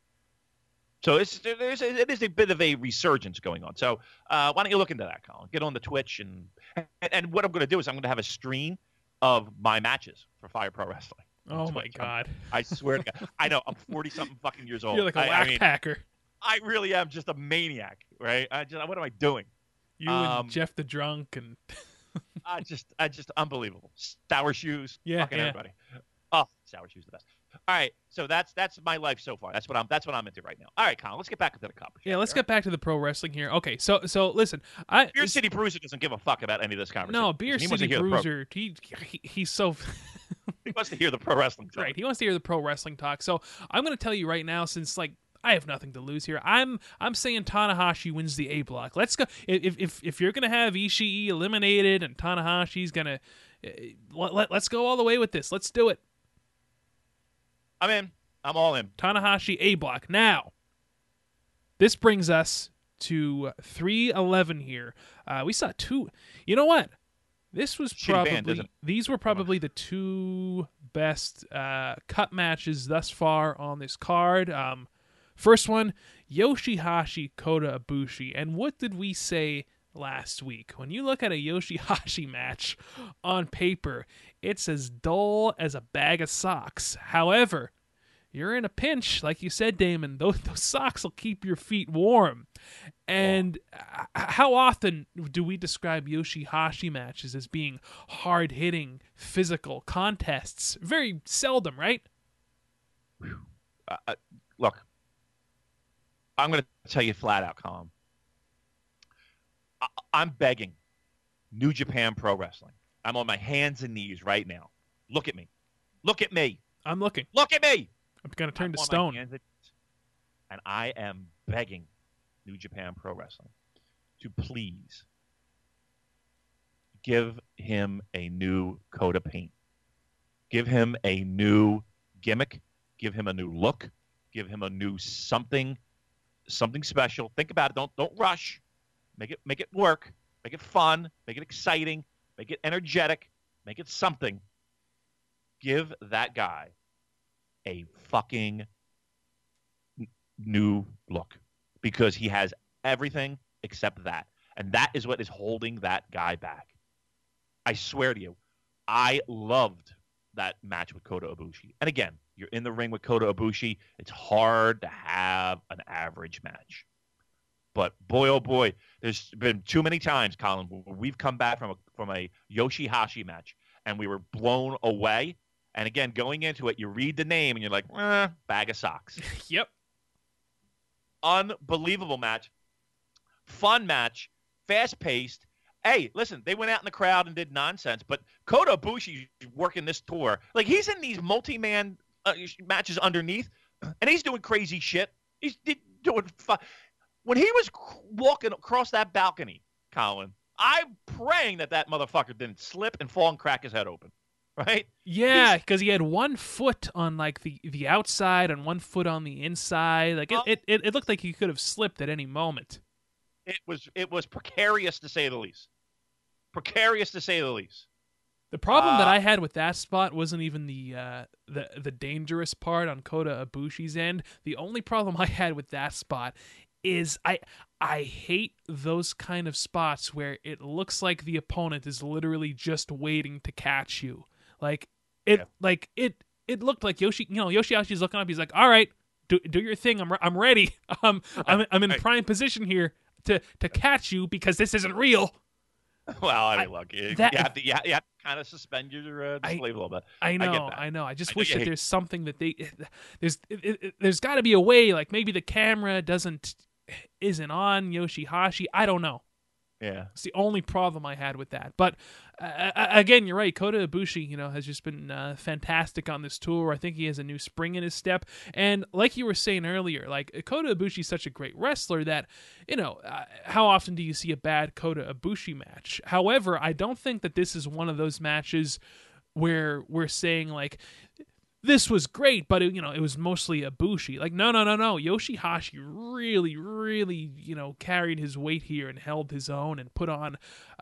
So it's there's it is a bit of a resurgence going on. So uh, why don't you look into that, Colin? Get on the Twitch and and, and what I'm going to do is I'm going to have a stream of my matches for Fire Pro Wrestling. Oh my God! I swear to God, I know I'm forty something fucking years old. You're like a I, whack I mean, packer. I really am just a maniac, right? I just what am I doing? You um, and Jeff the Drunk and I just I just unbelievable. Sour Shoes, yeah, fucking yeah. everybody. Oh, Sour Shoes the best. All right, so that's that's my life so far. That's what I'm that's what I'm into right now. All right, Colin, let's get back into the cup. Yeah, let's get back to the pro wrestling here. Okay, so so listen, I Beer City Bruiser doesn't give a fuck about any of this conversation. no Beer he wants City to hear the pro- Bruiser. He, he he's so he wants to hear the pro wrestling talk. right. He wants to hear the pro wrestling talk. So I'm going to tell you right now, since like I have nothing to lose here. I'm I'm saying Tanahashi wins the A block. Let's go. If if if you're gonna have Ishii eliminated and Tanahashi's gonna uh, let, let let's go all the way with this. Let's do it. I'm in. I'm all in. Tanahashi A block. Now, this brings us to three eleven here. Uh, we saw two. You know what? This was Shitty probably band, isn't it? these were probably the two best uh, cut matches thus far on this card. Um, first one, Yoshihashi Kota Ibushi. And what did we say last week? When you look at a Yoshihashi match on paper, it's as dull as a bag of socks. However, you're in a pinch, like you said, Damon. Those, those socks will keep your feet warm. And oh. how often do we describe Yoshihashi matches as being hard-hitting, physical contests? Very seldom, right? Uh, uh, look, I'm going to tell you flat out, Colin. I- I'm begging New Japan Pro Wrestling I'm on my hands and knees right now. Look at me. Look at me. I'm looking. Look at me. I'm gonna turn I'm to on my stone. hands and knees, and I am begging New Japan Pro Wrestling to please give him a new coat of paint. Give him a new gimmick. Give him a new look. Give him a new something, something special. Think about it. Don't don't rush. Make it make it work. Make it fun. Make it exciting. Make it energetic. Make it something. Give that guy a fucking n- new look, because he has everything except that. And that is what is holding that guy back. I swear to you, I loved that match with Kota Ibushi. And again, you're in the ring with Kota Ibushi. It's hard to have an average match. But boy, oh boy, there's been too many times, Colin, where we've come back from a, from a Yoshihashi match and we were blown away. And again, going into it, you read the name and you're like, eh, bag of socks. Yep. Unbelievable match. Fun match. Fast-paced. Hey, listen, they went out in the crowd and did nonsense, but Kota Ibushi's working this tour. Like, he's in these multi-man uh, matches underneath, and he's doing crazy shit. He's doing fun. When he was walking across that balcony, Colin, I'm praying that that motherfucker didn't slip and fall and crack his head open, right? Yeah, because he had one foot on like the, the outside and one foot on the inside. Like it, Um, it, it, it looked like he could have slipped at any moment. It was it was precarious to say the least. Precarious to say the least. The problem that Uh, I had with that spot wasn't even the uh, the the dangerous part on Kota Ibushi's end. The only problem I had with that spot is I I hate those kind of spots where it looks like the opponent is literally just waiting to catch you. Like it Yeah. like it it looked like Yoshi, you know, Yoshihashi's looking up. He's like, "All right, do do your thing. I'm I'm ready. Um, I'm I'm in Right. prime position here to to catch you because this isn't real." Well, I mean, I- look, you, that- you have to you have, you have to kind of suspend your uh, I- disbelief a little bit. I know, get that. I, know. I just I know wish you that hate- there's something that they there's it, it, it- there's got to be a way. Like maybe the camera doesn't isn't on Yoshihashi. I don't know. Yeah. It's the only problem I had with that. But uh, uh, again, you're right. Kota Ibushi, you know, has just been uh, fantastic on this tour. I think he has a new spring in his step. And like you were saying earlier, like Kota Ibushi is such a great wrestler that, you know, uh, how often do you see a bad Kota Ibushi match? However, I don't think that this is one of those matches where we're saying like, this was great, but it, you know, it was mostly Ibushi. Like, no, no, no, no. Yoshihashi really, really, you know, carried his weight here and held his own and put on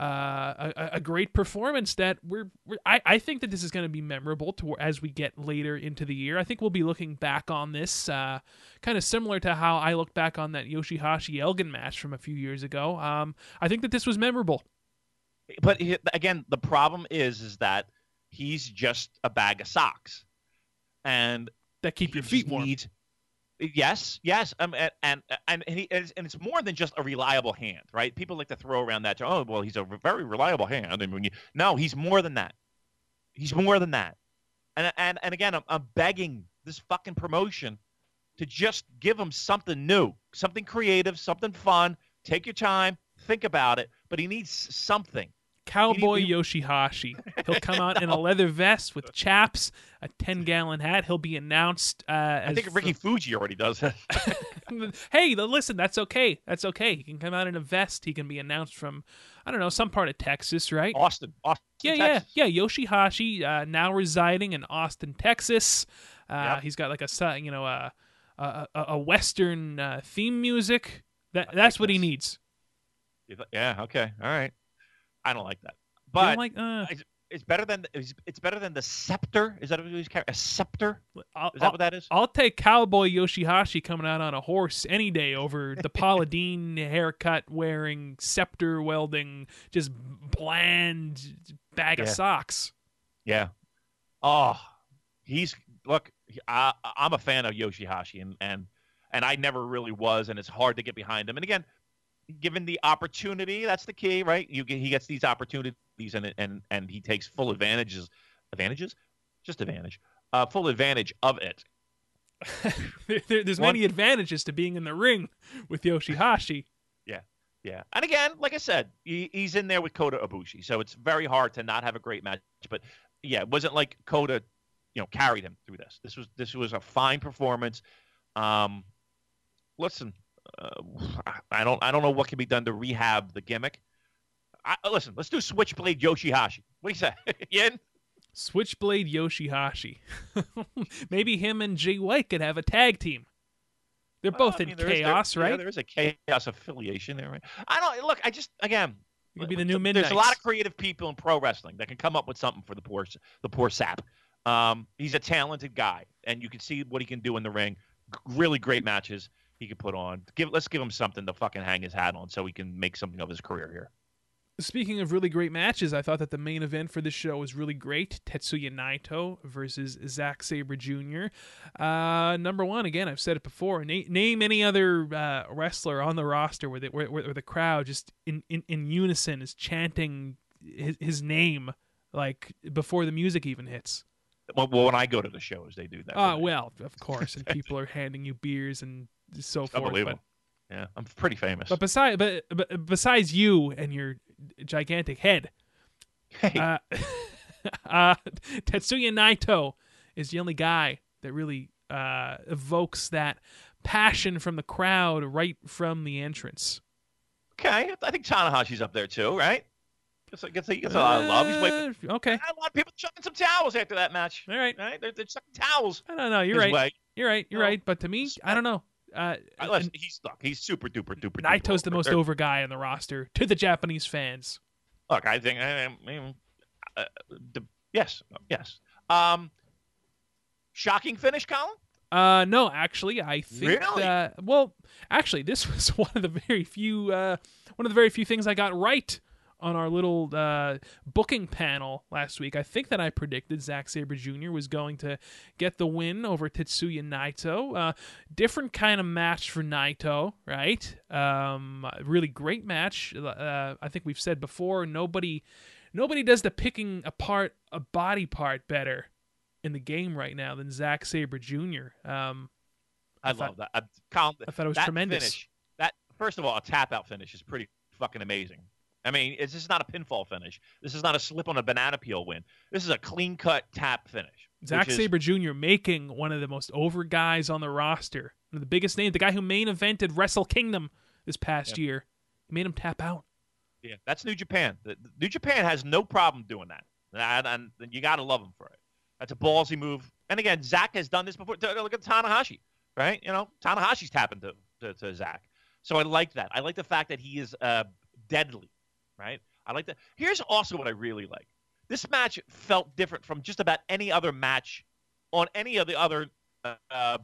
uh, a, a great performance that we're, we're I, I think that this is going to be memorable to as we get later into the year. I think we'll be looking back on this uh, kind of similar to how I look back on that Yoshihashi Elgin match from a few years ago. Um, I think that this was memorable. But he- again, the problem is is that he's just a bag of socks. And That keep he your feet just warm. needs- yes, yes, um, and and and and, he, and it's- and it's more than just a reliable hand, right? People like to throw around that. Oh, well, he's a very reliable hand. And when you no, he's more than that. He's more than that. And and and again, I'm, I'm begging this fucking promotion to just give him something new, something creative, something fun. Take your time, think about it. But he needs something. Cowboy He- he- Yoshihashi. He'll come out in a leather vest with chaps, a ten-gallon hat. He'll be announced. Uh, I as think Ricky Fuji already does that. hey, listen, that's okay. That's okay. He can come out in a vest. He can be announced from, I don't know, some part of Texas, right? Austin, Austin, yeah, Texas. yeah, yeah. Yoshihashi uh, now residing in Austin, Texas. Uh, Yep. He's got like a su- you know a a, a, a Western uh, theme music. That that's what he this. needs. You th- Yeah. Okay. All right. I don't like that. You But don't like, uh, it's, it's better than it's, it's better than the scepter. Is that what he's carrying? A scepter? I'll, Is that I'll- what that is? I'll take Cowboy Yoshihashi coming out on a horse any day over the Paula Deen haircut wearing, scepter welding, just bland bag of Yeah. socks. Yeah. Oh, he's look. I, I'm a fan of Yoshihashi, and and and I never really was, and it's hard to get behind him. And again, given the opportunity, that's the key, right? You get, he gets these opportunities, and and and he takes full advantages, advantages, just advantage, uh, full advantage of it. There- there- there's One- many advantages to being in the ring with Yoshihashi. Yeah. Yeah. And again, like I said, he, he's in there with Kota Ibushi, so it's very hard to not have a great match. But yeah, it wasn't like Kota, you know, carried him through this. This was this was a fine performance. Um, listen, uh, I don't I don't know what can be done to rehab the gimmick. I, listen, let's do Switchblade Yoshihashi. What do you say? Yin? Switchblade Yoshihashi. Maybe him and Jay White could have a tag team. They're both well, I mean, in there chaos, is, there, right? Yeah, there is a chaos affiliation there, right? I don't look. I just again, It could be the new Midnights. There's a lot of creative people in pro wrestling that can come up with something for the poor, the poor sap. Um, he's a talented guy, and you can see what he can do in the ring. G- really great matches he can put on. Give let's give him something to fucking hang his hat on, so he can make something of his career here. Speaking of really great matches, I thought that the main event for this show was really great. Tetsuya Naito versus Zack Sabre Junior Uh, number one, again, I've said it before. Na- name any other uh, wrestler on the roster where the, where, where the crowd just in, in, in unison is chanting his, his name like before the music even hits. Well, well, when I go to the shows, they do that. Ah, uh, well, of course, and people are handing you beers and so forth. Unbelievable. But, yeah, I'm pretty famous. But besides, but, but besides you and your gigantic head, hey. uh, uh, Tetsuya Naito is the only guy that really uh, evokes that passion from the crowd right from the entrance. Okay, I think Tanahashi's up there too, right? Gets, gets, gets a lot of love. He's waiting. Uh, okay. A lot of people chucking some towels after that match. All right. Right? They're, they're chucking towels. I don't know. You're his right. way. You're right. You're No. right. But to me, I don't know. Uh, Uh, listen, he's look, he's super duper duper. Naito's duper the most over. over guy on the roster to the Japanese fans. Look, I think, I mean, uh, the, yes, yes. Um, shocking finish, Colin. Uh, no, actually, I think. Really? Uh, well, actually, this was one of the very few, uh, one of the very few things I got right on our little uh, booking panel last week. I think that I predicted Zack Sabre Junior was going to get the win over Tetsuya Naito. Uh, different kind of match for Naito, right? Um, really great match. Uh, I think we've said before, nobody, nobody does the picking apart a body part better in the game right now than Zack Sabre Junior. Um, I, I thought, love that. I, Colin, I thought it was that tremendous. Finish, that first of all, a tap out finish is pretty fucking amazing. I mean, it's just not a pinfall finish. This is not a slip on a banana peel win. This is a clean cut tap finish. Zack is, Sabre Junior making one of the most over guys on the roster, one of the biggest names, the guy who main evented Wrestle Kingdom this past yeah. year. He made him tap out. Yeah, that's New Japan. The, the, New Japan has no problem doing that, and, and you got to love them for it. That's a ballsy move. And again, Zack has done this before. Look at Tanahashi, right? You know, Tanahashi's tapping to, to, to Zack. So I like that. I like the fact that he is uh, deadly, right? I like that. Here's also what I really like. This match felt different from just about any other match on any of the other uh, uh,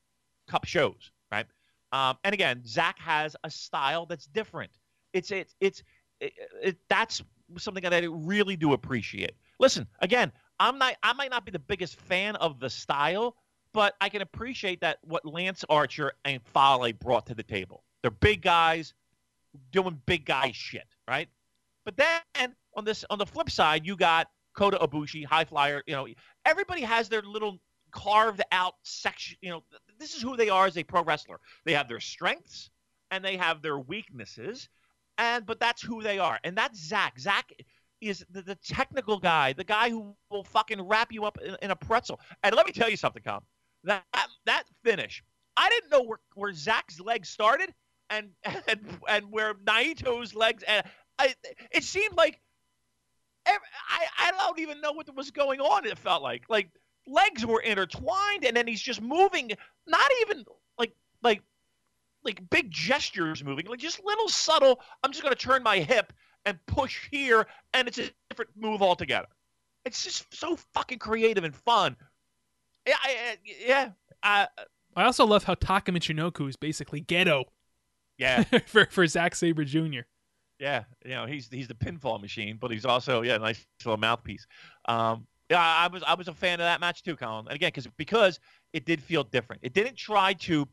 cup shows, right? Um, and again, Zack has a style that's different. It's it's it's it, it, that's something that I really do appreciate. Listen, again, I'm not I might not be the biggest fan of the style, but I can appreciate that what Lance Archer and Fale brought to the table. They're big guys doing big guy shit, right? But then on this on the flip side, you got Kota Ibushi, high flyer. You know, everybody has their little carved out section. You know, this is who they are as a pro wrestler. They have their strengths and they have their weaknesses, and but that's who they are. And that's Zack. Zack is the, the technical guy, the guy who will fucking wrap you up in, in a pretzel. And let me tell you something, Tom. That that, that finish, I didn't know where, where Zack's legs started and and and where Naito's legs. And I, it seemed like every, I I don't even know what was going on. It felt like like legs were intertwined, and then he's just moving, not even like like like big gestures moving, like just little subtle. I'm just going to turn my hip and push here, and it's a different move altogether. It's just so fucking creative and fun. Yeah, I, yeah. Uh, I also love how Taka Michinoku is basically ghetto yeah, for for Zack Sabre Junior yeah. You know, he's he's the pinfall machine, but he's also yeah, a nice little mouthpiece. Um, yeah, I was I was a fan of that match too, Colin. And again, because because it did feel different. It didn't try to,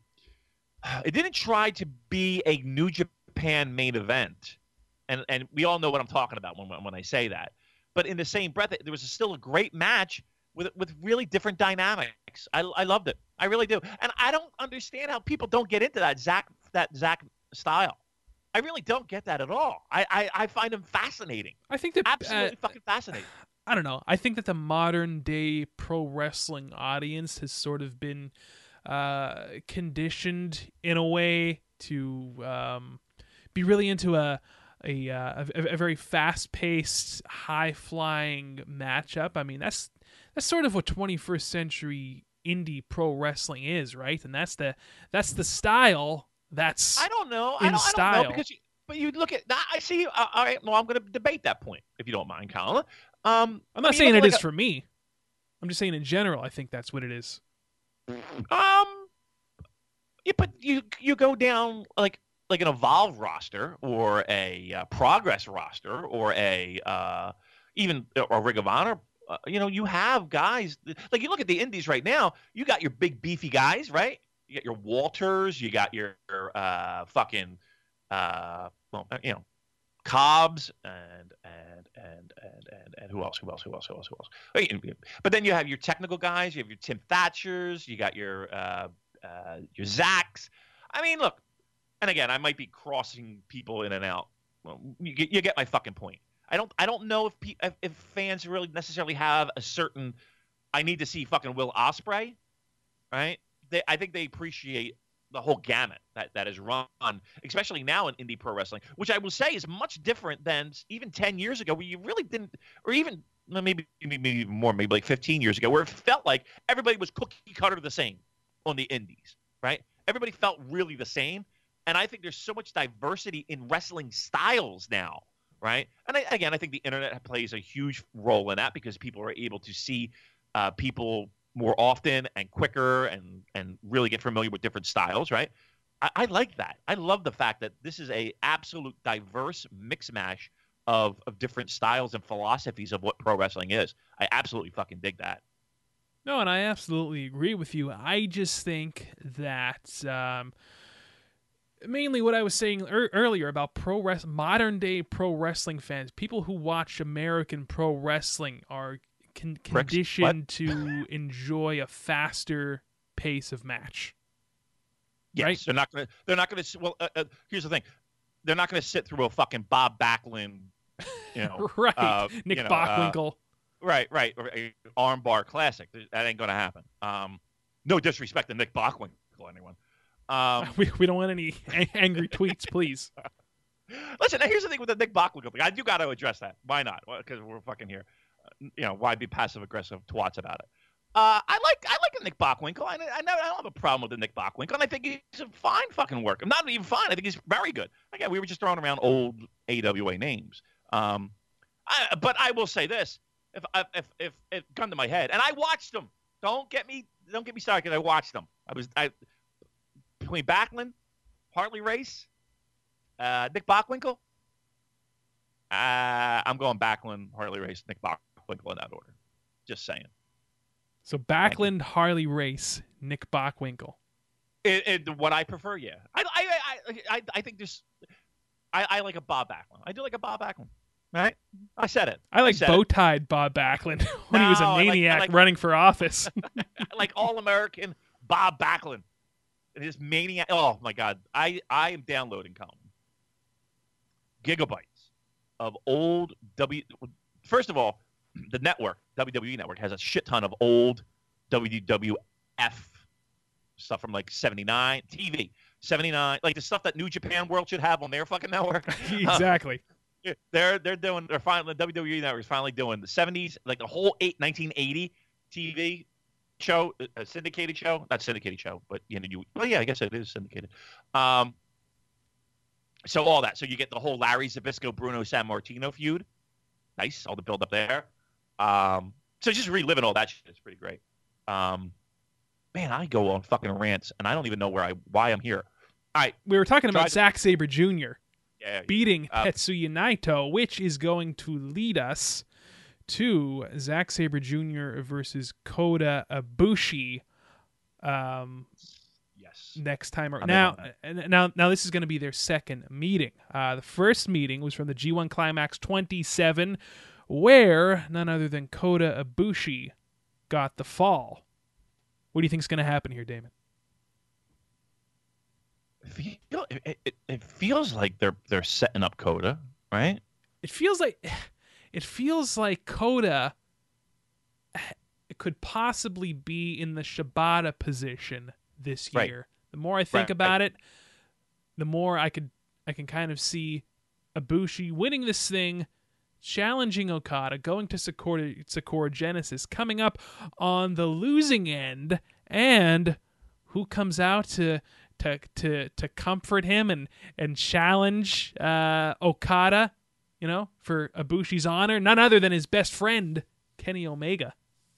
it didn't try to be a New Japan main event, and and we all know what I'm talking about when when I say that. But in the same breath, there was still a great match with with really different dynamics. I I loved it. I really do. And I don't understand how people don't get into that Zack that Zack style. I really don't get that at all. I, I, I find them fascinating. I think that Absolutely uh, fucking fascinating. I don't know. I think that the modern day pro wrestling audience has sort of been uh, conditioned in a way to um, be really into a a, uh, a, a very fast paced, high flying matchup. I mean, that's that's sort of what twenty-first century indie pro wrestling is, right? And that's the that's the style. That's I don't know. in I don't, style. I don't know because you, but you look at I see. Uh, all right, well, I'm going to debate that point if you don't mind, Colin. Um, I'm not I mean, saying it like is a, for me. I'm just saying in general. I think that's what it is. Um, you put you you go down like like an Evolve roster or a uh, Progress roster or a uh, even or Ring of Honor. Uh, you know, you have guys like you look at the indies right now. You got your big beefy guys, right? You got your Walters. You got your uh, fucking uh, well, you know, Cobbs and and and and and and who else? Who else? Who else? Who else? Who else? But then you have your technical guys. You have your Tim Thatchers. You got your uh, uh, your Zacks. I mean, look. And again, I might be crossing people in and out. Well, you, get, you get my fucking point. I don't. I don't know if, pe- if if fans really necessarily have a certain. I need to see fucking Will Ospreay, right? They, I think they appreciate the whole gamut that, that is run, especially now in indie pro wrestling, which I will say is much different than even ten years ago, where you really didn't, or even maybe maybe even more, maybe like fifteen years ago, where it felt like everybody was cookie cutter the same on the indies, right? Everybody felt really the same, and I think there's so much diversity in wrestling styles now, right? And I, again, I think the internet plays a huge role in that because people are able to see uh, people more often and quicker and and really get familiar with different styles, right? I, I like that. I love the fact that this is a absolute diverse mix mash of of different styles and philosophies of what pro wrestling is. I absolutely fucking dig that. No, and I absolutely agree with you. I just think that um, mainly what I was saying er- earlier about pro res- modern day pro wrestling fans, people who watch American pro wrestling are Con- conditioned to enjoy a faster pace of match. Yes, right? they're not gonna. They're not gonna. Well, uh, uh, here's the thing: they're not gonna sit through a fucking Bob Backlund, you know, right? uh, Nick you know, Bockwinkel, uh, right, right, armbar classic. That ain't gonna happen. Um, no disrespect to Nick Bockwinkel, anyone. Um, we we don't want any angry tweets, please. Listen, here's the thing with the Nick Bockwinkel thing. I do got to address that. Why not? Because well, we're fucking here. You know, why be passive aggressive twats about it? Uh, I like I like the Nick Bockwinkel. I, I, I don't have a problem with the Nick Bockwinkel, and I think he's a fine fucking worker. Not even fine. I think he's very good. Again, we were just throwing around old A W A names. Um, I, but I will say this: if if if if gun to my head, and I watched them. Don't get me don't get me started because I watched them. I was I between Backlund, Harley Race, uh, Nick Bockwinkel. Uh, I'm going Backlund, Harley Race, Nick Bockwinkel in that order. Just saying. So Backlund, Harley Race, Nick Bockwinkel. It, it, what I prefer, yeah. I I I I, I think this. I, I like a Bob Backlund. I do like a Bob Backlund. Right? I said it. I like I bow-tied Bob Backlund when no, he was a I maniac like, I like, running for office. I like all-American Bob Backlund. And his maniac. Oh my God! I I am downloading, Colin, gigabytes of old W. First of all, the network, W W E Network, has a shit ton of old W W F stuff from like seventy-nine, T V, seventy-nine, like the stuff that New Japan World should have on their fucking network. Exactly. Uh, they're they're doing they're finally the W W E Network is finally doing the seventies, like the whole eight, nineteen eighty T V show, a syndicated show, not syndicated show, but you know you well yeah I guess it is syndicated. Um, so all that, so you get the whole Larry Zbyszko, Bruno Sammartino feud. Nice, all the build up there. Um, so just reliving all that shit is pretty great. Um, man, I go on fucking rants, and I don't even know where I why I'm here. All right, we were talking about to... Zack Sabre Junior Yeah, beating uh, Tetsuya Naito, which is going to lead us to Zack Sabre Junior versus Kota Ibushi. Um, yes. Next time around. I'm Now, now, now, this is going to be their second meeting. Uh, the first meeting was from the G one Climax twenty-seven, where none other than Kota Ibushi got the fall. What do you think is going to happen here, Damon? feel, it, it, it feels like they're they're setting up Coda, right? It feels like it feels like Coda it could possibly be in the Shibata position this Right. year. The more I think Right. about it, the more I could I can kind of see Ibushi winning this thing, challenging Okada, going to Sakura, Sakura Genesis, coming up on the losing end, and who comes out to to to to comfort him and and challenge uh, Okada, you know, for Ibushi's honor, none other than his best friend Kenny Omega.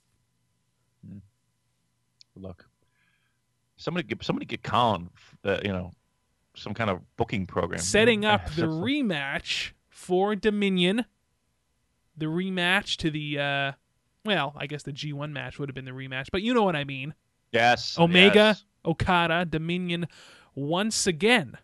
Look, somebody get somebody get Colin, uh, you know, some kind of booking program. Setting up the That's- rematch for Dominion. The rematch to the, uh, well, I guess the G one match would have been the rematch, but you know what I mean. Yes. Omega, yes. Okada, Dominion once again.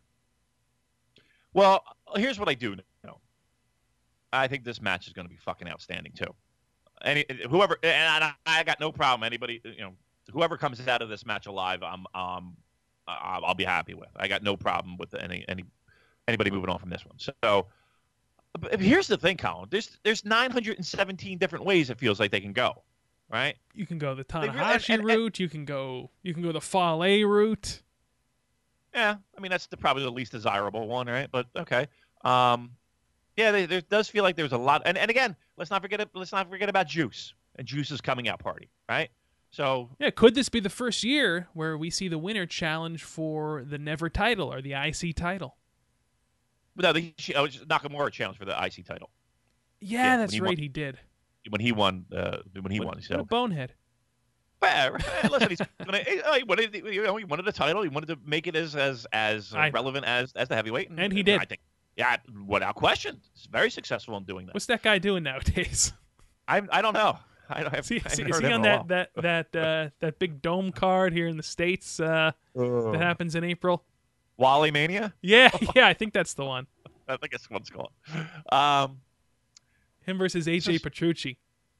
Well, here's what I do know. I think this match is going to be fucking outstanding too. Any whoever, and I, I got no problem. Anybody, you know, whoever comes out of this match alive, I'm um, I'll, I'll be happy with. I got no problem with any any anybody moving on from this one. So, but here's the thing, Colin. There's there's nine hundred seventeen different ways it feels like they can go, right? You can go the really- Tanahashi and- and- and- route. You can go. You can go the Fale route. Yeah, I mean that's the, probably the least desirable one, right? But okay. Um, yeah, there, there does feel like there's a lot, and, and again, let's not forget let's not forget about Juice and Juice's coming out party, right? So Yeah, could this be the first year where we see the winner challenge for the Never title or the I C title? no, the, oh, it's Nakamura challenged for the I C title Yeah, Yeah, that's when he right. won- He did. when he won. Uh, when he What, won, what a so bonehead. well, listen, he's gonna, he wanted you know he wanted a title. He wanted to make it as as as I- relevant as as the heavyweight, And he did. I think, yeah, without question, he's very successful in doing that. What's that guy doing nowadays? I I don't know. I don't have. Is he, I is he- haven't is heard he him on in a that while. that that uh, that big dome card here in the States uh, Oh. that happens in April? Wally Mania? Yeah, yeah, I think that's the one. I think it's what's called. Um, Him versus A J Just- Petrucci.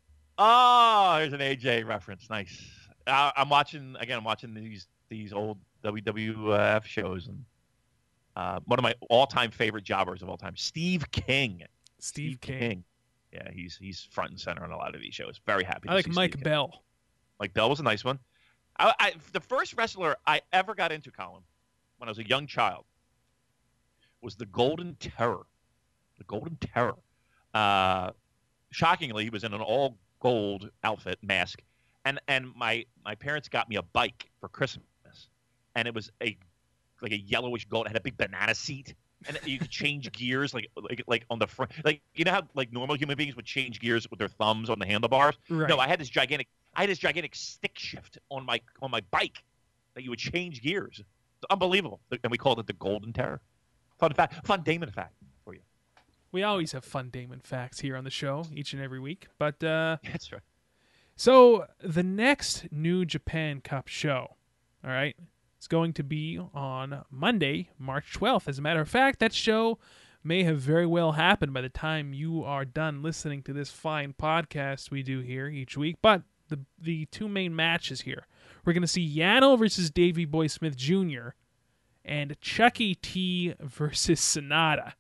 oh, there's an A J reference. Nice. Uh, I'm watching again. I'm watching these these old W W F shows, and uh, one of my all-time favorite jobbers of all time, Steve King. Steve King. Yeah, he's he's front and center on a lot of these shows. Very happy. I to like see Mike Steve King. Bell. Mike Bell was a nice one. I, I the first wrestler I ever got into, Colin, when I was a young child, was the Golden Terror. The Golden Terror. Uh, shockingly, he was in an all gold outfit mask, and and my my parents got me a bike for Christmas, and it was a like a yellowish gold. It had a big banana seat, and you could change gears like like like on the front. Like you know how like normal human beings would change gears with their thumbs on the handlebars. Right. No, I had this gigantic I had this gigantic stick shift on my on my bike that you would change gears. It's unbelievable, and we called it the Golden Terror. Fun fact, fun Damon fact for you. We always have fun Damon facts here on the show each and every week. But uh, That's right. so the next New Japan Cup show, all right, it's going to be on Monday, March twelfth. As a matter of fact, that show may have very well happened by the time you are done listening to this fine podcast we do here each week. But the the two main matches here, we're going to see Yano versus Davey Boy Smith Junior and Chucky T versus Sonata.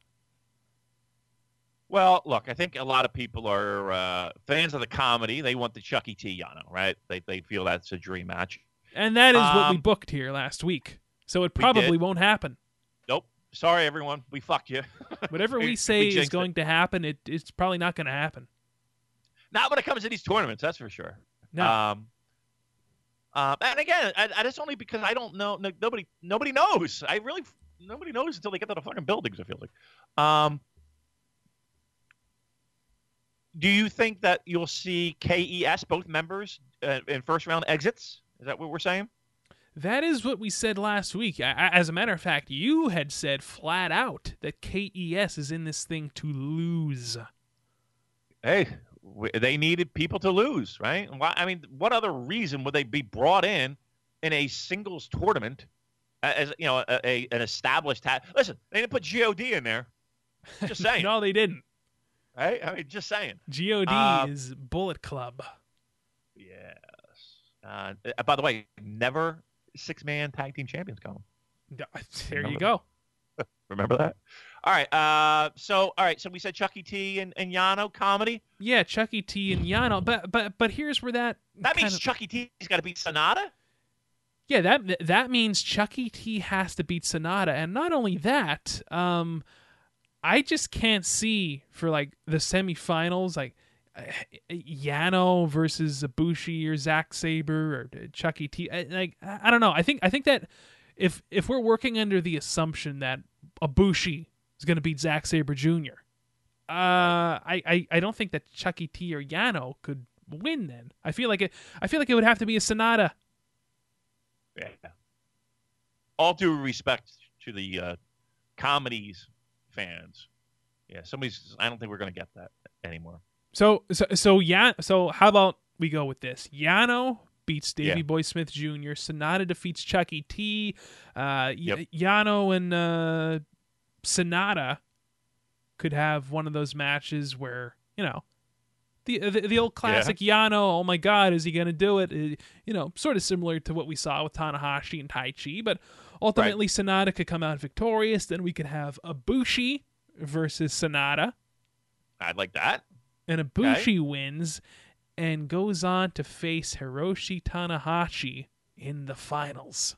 Well, look, I think a lot of people are uh, fans of the comedy. They want the Chucky T Yano, right? They they feel that's a dream match. And that is what we Um, booked here last week. So it we probably did. won't happen. Nope. Sorry, everyone. We fucked you. Whatever we We- say we is jinxed going it. to happen, it, it's probably not going to happen. Not when it comes to these tournaments, that's for sure. No. Um, um, and again, I, I, that's only because I don't know. No, nobody, nobody knows. I really, nobody knows until they get to the fucking buildings. I feel like. Um, do you think that you'll see K E S both members uh, in first round exits? Is that what we're saying? That is what we said last week. I- I- As a matter of fact, you had said flat out that K E S is in this thing to lose. Hey, w- they needed people to lose, right? Why, I mean, what other reason would they be brought in in a singles tournament as you know a, a an established? Ha- Listen, they didn't put G O D in there. Just saying, No, they didn't. right? I mean, just saying. G O D Um, is Bullet Club. Yes. Uh, uh, by the way, never six man tag team champions, Colin. There Remember you go. Remember that? All right. Uh, so all right. So we said Chucky T and, and Yano comedy. Yeah, Chucky T and Yano, but but but here's where that That kind means of, Chucky T's got to beat Sonata. yeah, that that means Chucky T has to beat Sonata, and not only that, um, I just can't see for like the semifinals, like uh, Yano versus Ibushi or Zack Sabre or Chucky T. I- Like I don't know. I think I think that if if we're working under the assumption that Ibushi is going to beat Zack Sabre Junior, uh, I, I I don't think that Chucky T or Yano could win. Then I feel like it. I feel like it would have to be a Sonata. Yeah. All due respect to the uh, comedies fans. Yeah, somebody's. I don't think we're going to get that anymore. So so so yeah. So how about we go with this? Yano beats Davey Yeah. Boy Smith Junior Sonata defeats Chucky T. Uh, Yep. y- Yano and uh, Sonata could have one of those matches where, you know, the the, the old classic Yano. Oh my God, is he going to do it? Uh, you know, sort of similar to what we saw with Tanahashi and Taichi, but ultimately Sonata could come out victorious. Then we could have Ibushi versus Sonata. I'd like that. And Ibushi wins and goes on to face Hiroshi Tanahashi in the finals.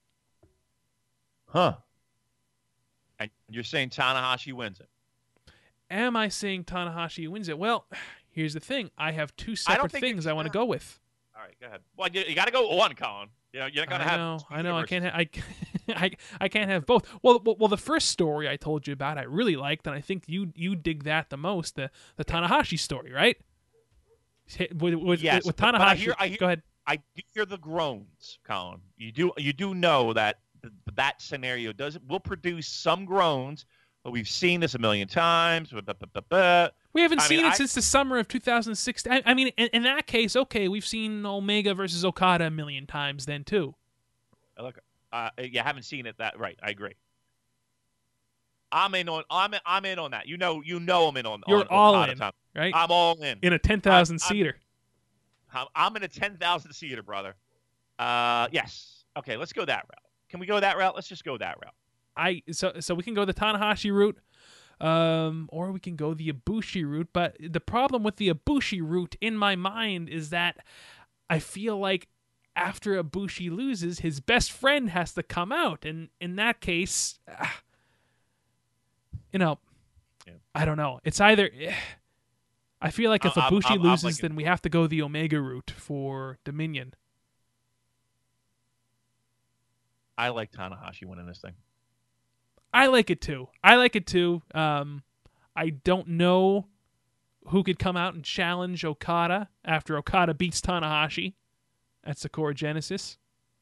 Huh. And you're saying Tanahashi wins it? Am I saying Tanahashi wins it? Well, here's the thing. I have two I don't separate think things it's- I want to go with. All right, go ahead. Well, you, you got to go one, Colin. You know, you're not going I to have. know, two I know. I universes. can't. Ha- I, I, I can't have both. Well, well, well, the first story I told you about, I really liked, and I think you you dig that the most. The the Tanahashi story, right? With, with, Yes, with but- Tanahashi. but I hear- I hear- go ahead. I do hear the groans, Colin. You do you do know that th- that scenario does will produce some groans, but we've seen this a million times. Blah, blah, blah, blah, blah. We haven't I seen mean, it I- since the summer of two thousand sixteen. I, I mean, in, in that case, okay, we've seen Omega versus Okada a million times then too. Look, uh, you haven't seen it that right. I agree. I'm in on I'm in, I'm in on that. You know you know I'm in on. You're on all Okada in, time. right? I'm all in. in a ten thousand I'm- I'm- seater. I'm, I'm in a ten thousand seater, brother. Uh, yes. Okay, let's go that route. Can we go that route? Let's just go that route. I so so we can go the Tanahashi route, um, or we can go the Ibushi route. But the problem with the Ibushi route in my mind is that I feel like after Ibushi loses, his best friend has to come out, and in that case, ah, you know, Yeah. I don't know. It's either. I feel like if I'm- Ibushi I'm- I'm loses, like- then we have to go the Omega route for Dominion. I like Tanahashi winning this thing. I like it too. I like it too. Um, I don't know who could come out and challenge Okada after Okada beats Tanahashi at Sakura Genesis.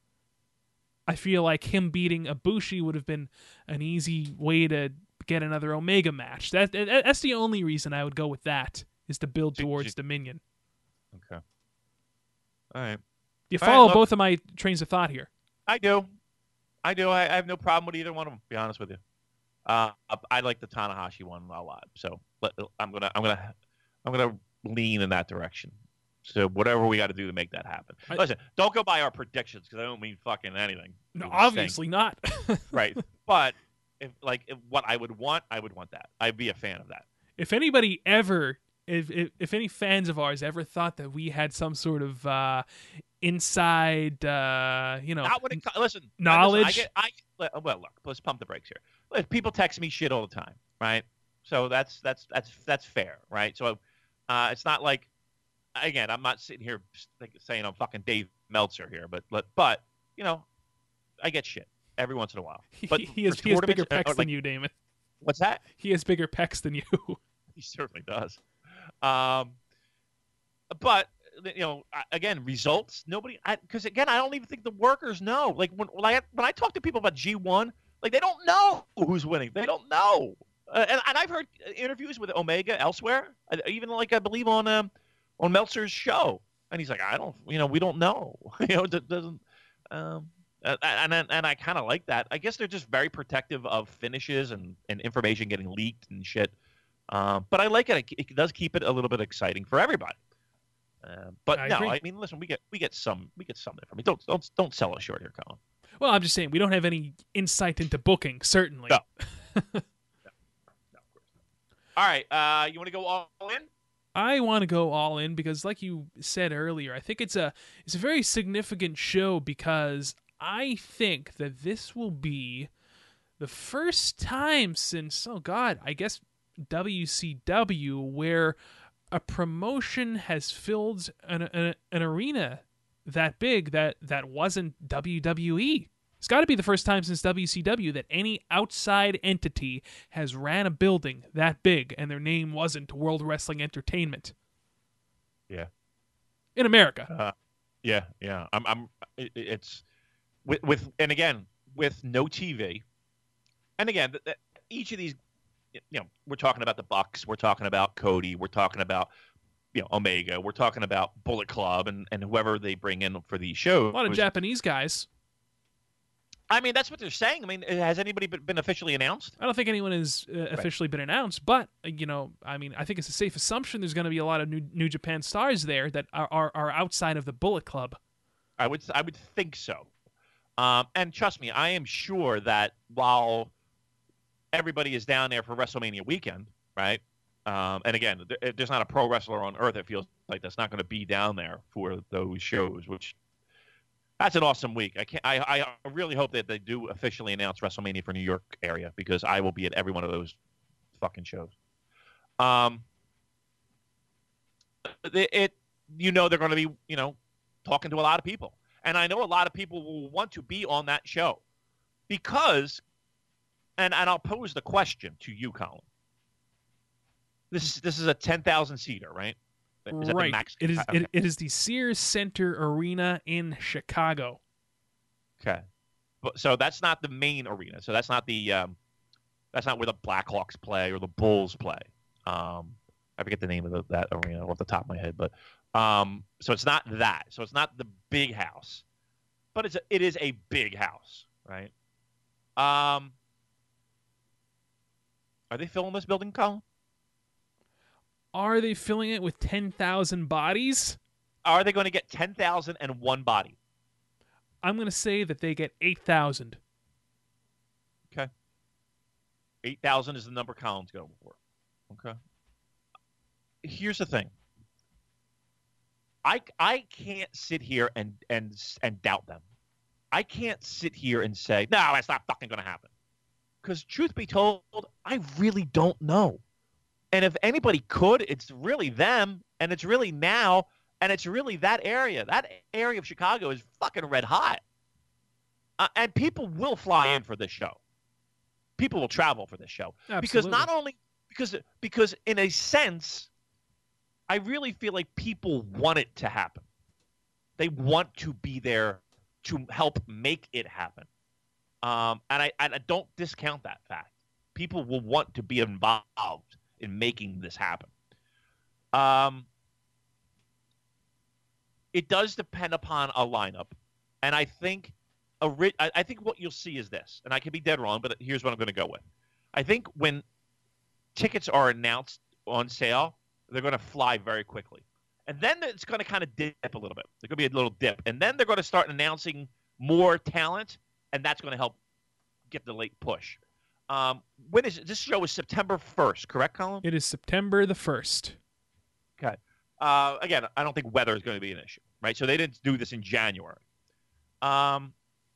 I feel like him beating Ibushi would have been an easy way to get another Omega match. That, that that's the only reason I would go with that, is to build Ju- towards ju- Dominion. Okay. All right. You All right, follow look- both of my trains of thought here. I do. I do. I, I have no problem with either one of them. To be honest with you, uh, I like the Tanahashi one a lot. So let, I'm gonna, I'm gonna, I'm gonna lean in that direction. So whatever we got to do to make that happen. I- Listen, don't go by our predictions because I don't mean fucking anything. No, I'm just saying- obviously not. right. But if like if, what I would want, I would want that. I'd be a fan of that. If anybody ever, if, if if any fans of ours ever thought that we had some sort of uh, inside, uh, you know, Not when it co- listen. knowledge. I get, I get, well, look. Let's pump the brakes here. Look, people text me shit all the time, right? So that's that's that's that's fair, right? So uh, it's not like, again, I'm not sitting here saying I'm fucking Dave Meltzer here, but but but you know, I get shit every once in a while. But he, has, for he has bigger tournaments, uh, pecs or, than like- you, Damon. What's that? He has bigger pecs than you. He certainly does. Um, but you know, I- again, results. Nobody, because again, I don't even think the workers know. Like when when I when I talk to people about G one, like they don't know who's winning. They don't know. Uh, and, and I've heard interviews with Omega elsewhere, uh, even like I believe on um, on Meltzer's show, and he's like, I don't, you know, we don't know. you know, it doesn't. Um, uh, and and, and I kind of like that. I guess they're just very protective of finishes and, and information getting leaked and shit. Um, but I like it. It does keep it a little bit exciting for everybody. Uh, but I no, agree. I mean, listen, we get we get some we get some information. Don't don't don't sell us short here, Colin. Well, I'm just saying we don't have any insight into booking, certainly. No. no. no, no of course not. All right, uh, you want to go all in? I want to go all in because, like you said earlier, I think it's a it's a very significant show because I think that this will be the first time since, oh God, I guess W C W where a promotion has filled an an, an arena that big that that wasn't W W E. It's got to be the first time since W C W that any outside entity has ran a building that big and their name wasn't World Wrestling Entertainment. Yeah. In America. Uh, yeah, yeah. I'm. I'm. It, it's with, with, and again, with no T V, and again, th- th- each of these, you know, we're talking about the Bucks, we're talking about Cody, we're talking about, you know, Omega, we're talking about Bullet Club, and and whoever they bring in for these shows. A lot of Japanese guys. I mean, that's what they're saying. I mean, has anybody been officially announced? I don't think anyone has uh, officially right. been announced, but, you know, I mean, I think it's a safe assumption there's going to be a lot of New, New Japan stars there that are, are, are outside of the Bullet Club. I would I would think so. Um, and trust me, I am sure that while everybody is down there for WrestleMania weekend, right? Um, and again, there, there's not a pro wrestler on earth that feels like that's not going to be down there for those shows, which... That's an awesome week. I can't. I, I really hope that they do officially announce WrestleMania for New York area because I will be at every one of those fucking shows. Um, it, it you know they're going to be you know talking to a lot of people, and I know a lot of people will want to be on that show because, and and I'll pose the question to you, Colin. This is this is a ten thousand seater, right? Is that right. the max? It is. Okay. It, it is the Sears Center Arena in Chicago. Okay, but so that's not the main arena. So that's not the um, that's not where the Blackhawks play or the Bulls play. Um, I forget the name of the, that arena off the top of my head, but um, so it's not that. So it's not the big house, but it's a, it is a big house, right? Um, are they filling this building, Colin? Are they filling it with ten thousand bodies? Are they going to get ten thousand and one body? I'm going to say that they get eight thousand. Okay. eight thousand is the number Colin's going for. Okay. Here's the thing. I, I can't sit here and, and, and doubt them. I can't sit here and say, no, that's not fucking going to happen. Because truth be told, I really don't know. And if anybody could, it's really them, and it's really now, and it's really that area. That area of Chicago is fucking red hot. Uh, and people will fly in for this show. People will travel for this show. Absolutely. Because not only because because in a sense, I really feel like people want it to happen. They want to be there to help make it happen. Um, and I and I don't discount that fact. People will want to be involved in making this happen. Um, it does depend upon a lineup, and I think a ri- I, I think what you'll see is this, and I could be dead wrong, but here's what I'm going to go with. I think when tickets are announced on sale, they're going to fly very quickly, and then it's going to kind of dip a little bit. There's going to be a little dip, and then they're going to start announcing more talent, and that's going to help get the late push. Um, when is this show is September first, correct, Colin? It is September the first. Okay. Uh, again, I don't think weather is going to be an issue, right? So they didn't do this in January. Um,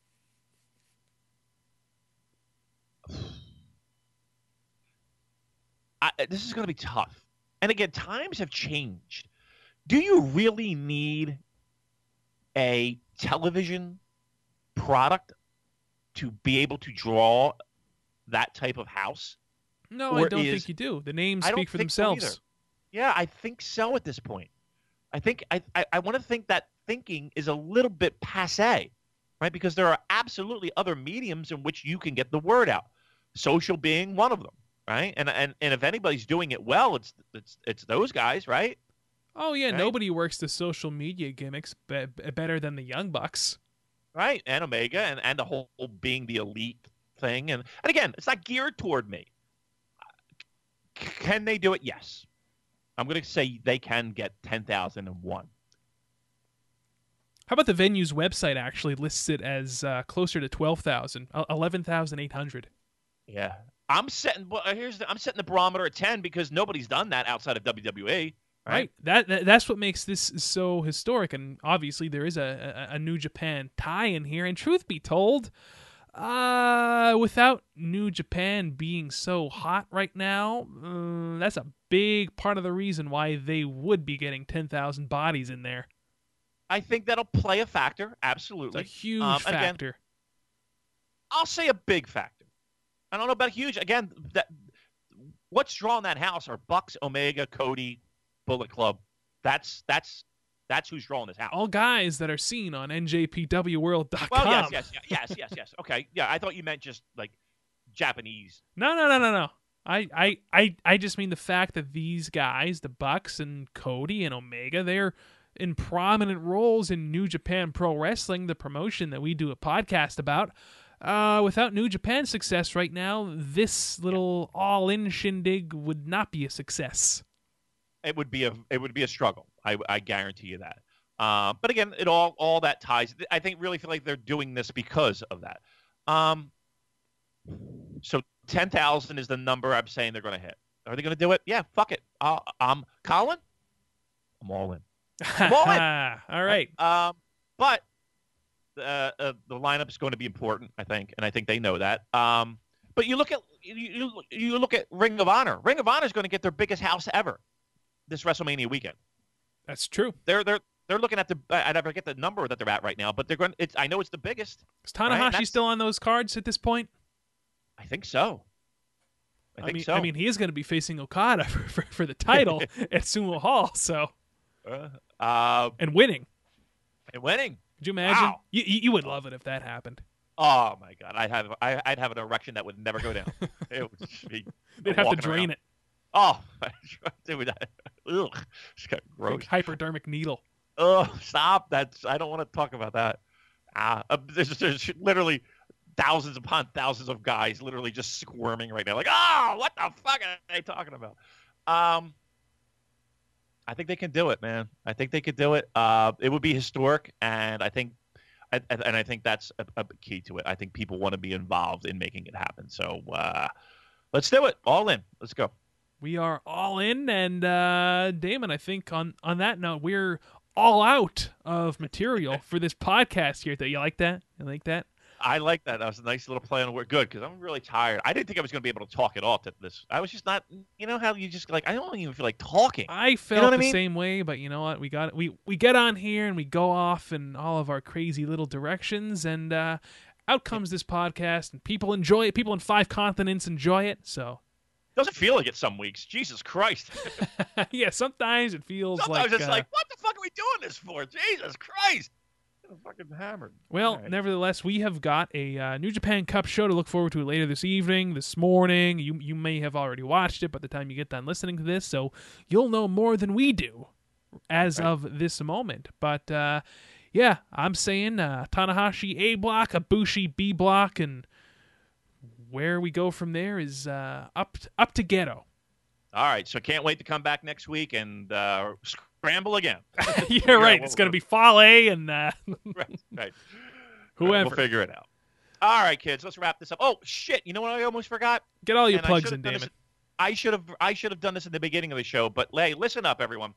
I, this is going to be tough. And again, times have changed. Do you really need a television product to be able to draw that type of house? No, Or I don't is- think you do. The names I don't speak for think so themselves. either. Yeah, I think so at this point. I think I I, I want to think that thinking is a little bit passe, right? Because there are absolutely other mediums in which you can get the word out. Social being one of them, right? And and and if anybody's doing it well, it's it's it's those guys, right? Oh yeah, Right? nobody works the social media gimmicks be- be- better than the Young Bucks. Right? And Omega and, and the whole being the elite thing. And, and again, it's not geared toward me. C- Can they do it? Yes. I'm going to say they can get ten thousand one. How about the venue's website actually lists it as uh, closer to twelve thousand, eleven thousand eight hundred. Yeah. I'm setting well, here's the, I'm setting the barometer at ten because nobody's done that outside of W W E. Right. Right. That, that that's what makes this so historic, and obviously there is a, a, a New Japan tie in here. And truth be told, uh, without New Japan being so hot right now, uh, that's a big part of the reason why they would be getting ten thousand bodies in there. I think that'll play a factor. Absolutely, it's a huge um, factor. Again, I'll say a big factor. I don't know about huge. Again, that what's drawing that house are Bucks, Omega, Cody, Bullet Club. That's that's that's who's drawing this house. All guys that are seen on N J P W World dot com. Well, yes, yes, yes, yes, yes, yes. Okay, yeah. I thought you meant just like Japanese. No, no, no, no, no. I, I, I, I just mean the fact that these guys, the Bucks and Cody and Omega, they're in prominent roles in New Japan Pro Wrestling, the promotion that we do a podcast about. Uh, without New Japan success right now, this little all-in shindig would not be a success. It would be a it would be a struggle. I, I guarantee you that. Uh, but again, it all all that ties. I think really feel like they're doing this because of that. Um, so ten thousand is the number I'm saying they're going to hit. Are they going to do it? Yeah, fuck it. Uh, I'm Colin. I'm all in. I'm all in. All right. Um, but uh, uh, the lineup is going to be important, I think, and I think they know that. Um, but you look at you, you you look at Ring of Honor. Ring of Honor is going to get their biggest house ever this WrestleMania weekend. That's true. They're they're they're looking at the I never get the number that they're at right now, but they're going. It's I know it's the biggest. Is Tanahashi right? still on those cards at this point? I think so. I, I think mean, so. I mean, he is going to be facing Okada for, for, for the title at Sumo Hall, so uh, uh, and winning and winning. Could you imagine? Wow. You you would love it if that happened. Oh my God, I'd have I, I'd have an erection that would never go down. It would just be. They'd have to walking drain around. it. Oh, dude, ugh, it's got gross. Big hypodermic needle. Oh, stop! That's I don't want to talk about that. Ah, uh, there's, there's literally thousands upon thousands of guys literally just squirming right now, like, oh, what the fuck are they talking about? Um, I think they can do it, man. I think they could do it. Uh, it would be historic, and I think, I, and I think that's a, a key to it. I think people want to be involved in making it happen. So uh, let's do it. All in. Let's go. We are all in, and uh, Damon, I think on, on that note, we're all out of material for this podcast here. You like that? You like that? I like that. That was a nice little play on word. Good, because I'm really tired. I didn't think I was going to be able to talk at all to this. I was just not, you know how you just like, I don't even feel like talking. I felt you know what the I mean? same way, but you know what? We got we we get on here and we go off in all of our crazy little directions, and uh, out comes this podcast, and people enjoy it. People in five continents enjoy it. So doesn't feel like it some weeks. Jesus Christ. yeah, sometimes it feels Sometimes like it's uh, like, what the fuck are we doing this for? Jesus Christ. I'm fucking hammered. Well, All right. nevertheless, we have got a uh, New Japan Cup show to look forward to later this evening, this morning. You you may have already watched it by the time you get done listening to this, so you'll know more than we do as Right. of this moment. But, uh, yeah, I'm saying uh, Tanahashi A block, Ibushi B block, and where we go from there is uh, up, up to Ghetto. All right, so can't wait to come back next week and uh, scramble again. You're right. It's going to be Fale and uh, right, right. whoever. We'll figure it out. All right, kids, let's wrap this up. Oh shit! You know what I almost forgot? Get all your And I plugs should in, have done Damon. this- I should have I should have done this at the beginning of the show, but hey, listen up, everyone.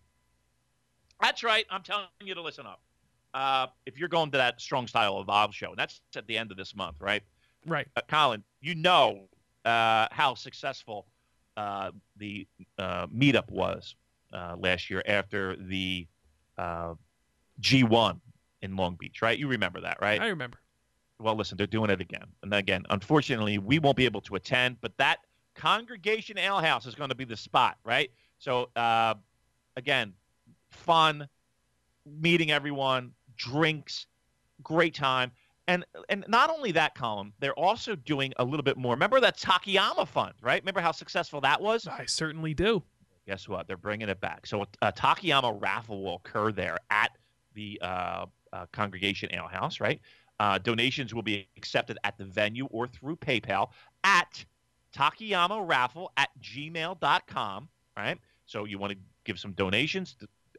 That's right. I'm telling you to listen up. Uh, if you're going to that Strong Style Evolve show, and that's at the end of this month, right? Right. Uh, Colin, you know uh, how successful uh, the uh, meetup was uh, last year after the uh, G one in Long Beach, right? You remember that, right? I remember. Well, listen, they're doing it again. And again, unfortunately, we won't be able to attend, but that Congregation Ale House is going to be the spot, right? So, uh, again, fun, meeting everyone, drinks, great time. And and not only that, Colin, they're also doing a little bit more. Remember that Takayama Fund, right? Remember how successful that was? I certainly do. Guess what? They're bringing it back. So a Takayama raffle will occur there at the uh, uh, Congregation Ale House, right? Uh, donations will be accepted at the venue or through PayPal at takayama raffle at gmail dot com, right? So you want to give some donations.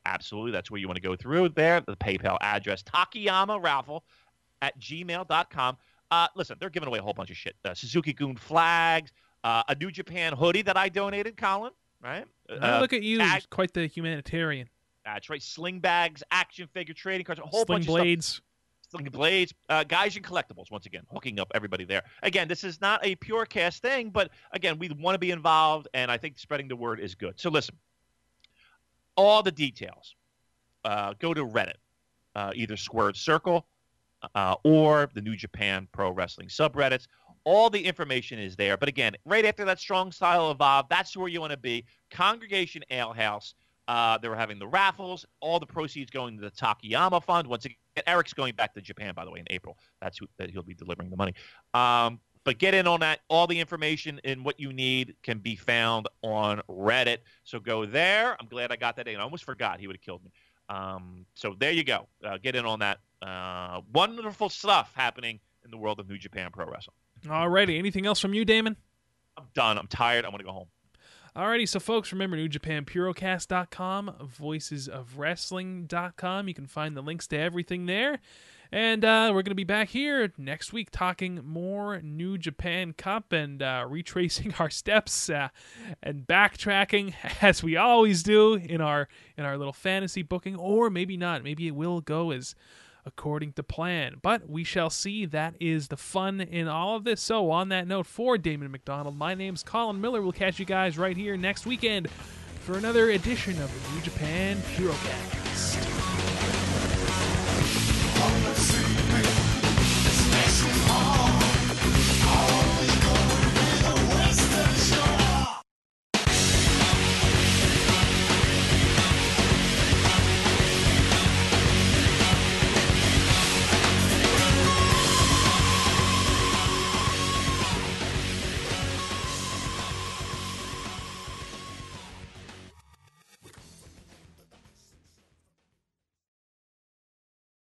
absolutely, that's where you want to go through there. The PayPal address, Takayama Raffle at gmail dot com. Uh, listen, they're giving away a whole bunch of shit. Uh, Suzuki Goon flags, uh, a New Japan hoodie that I donated, Colin, right? Oh, Uh, look at you, tag- quite the humanitarian. That's right. Sling bags, action figure, trading cards, a whole Sling bunch blades. of stuff. Sling blades, uh, guys and collectibles. Once again, hooking up everybody there. Again, this is not a pure cast thing, but again, we want to be involved, and I think spreading the word is good. So listen, all the details. Uh, go to Reddit, uh, either Squared Circle uh, or the New Japan Pro Wrestling subreddits. All the information is there. But again, right after that Strong Style Evolve, that's where you want to be. Congregation Ale House. Uh, they were having the raffles. All the proceeds going to the Takayama Fund. Once again, Eric's going back to Japan, by the way, in April. That's who that he'll be delivering the money. Um, but get in on that. All the information and what you need can be found on Reddit. So go there. I'm glad I got that in. I almost forgot. He would have killed me. Um, so there you go. Uh, get in on that. Uh, wonderful stuff happening in the world of New Japan Pro Wrestling. Alrighty, anything else from you, Damon? I'm done. I'm tired. I want to go home. Alrighty, so folks, remember New Japan Purocast dot com, Voices of Wrestling dot com. You can find the links to everything there. And uh, we're going to be back here next week talking more New Japan Cup and uh, retracing our steps uh, and backtracking as we always do in our in our little fantasy booking, or maybe not. Maybe it will go as according to plan. But we shall see. That is the fun in all of this. So on that note, for Damon McDonald, my name's Colin Miller. We'll catch you guys right here next weekend for another edition of the New Japan Purocast.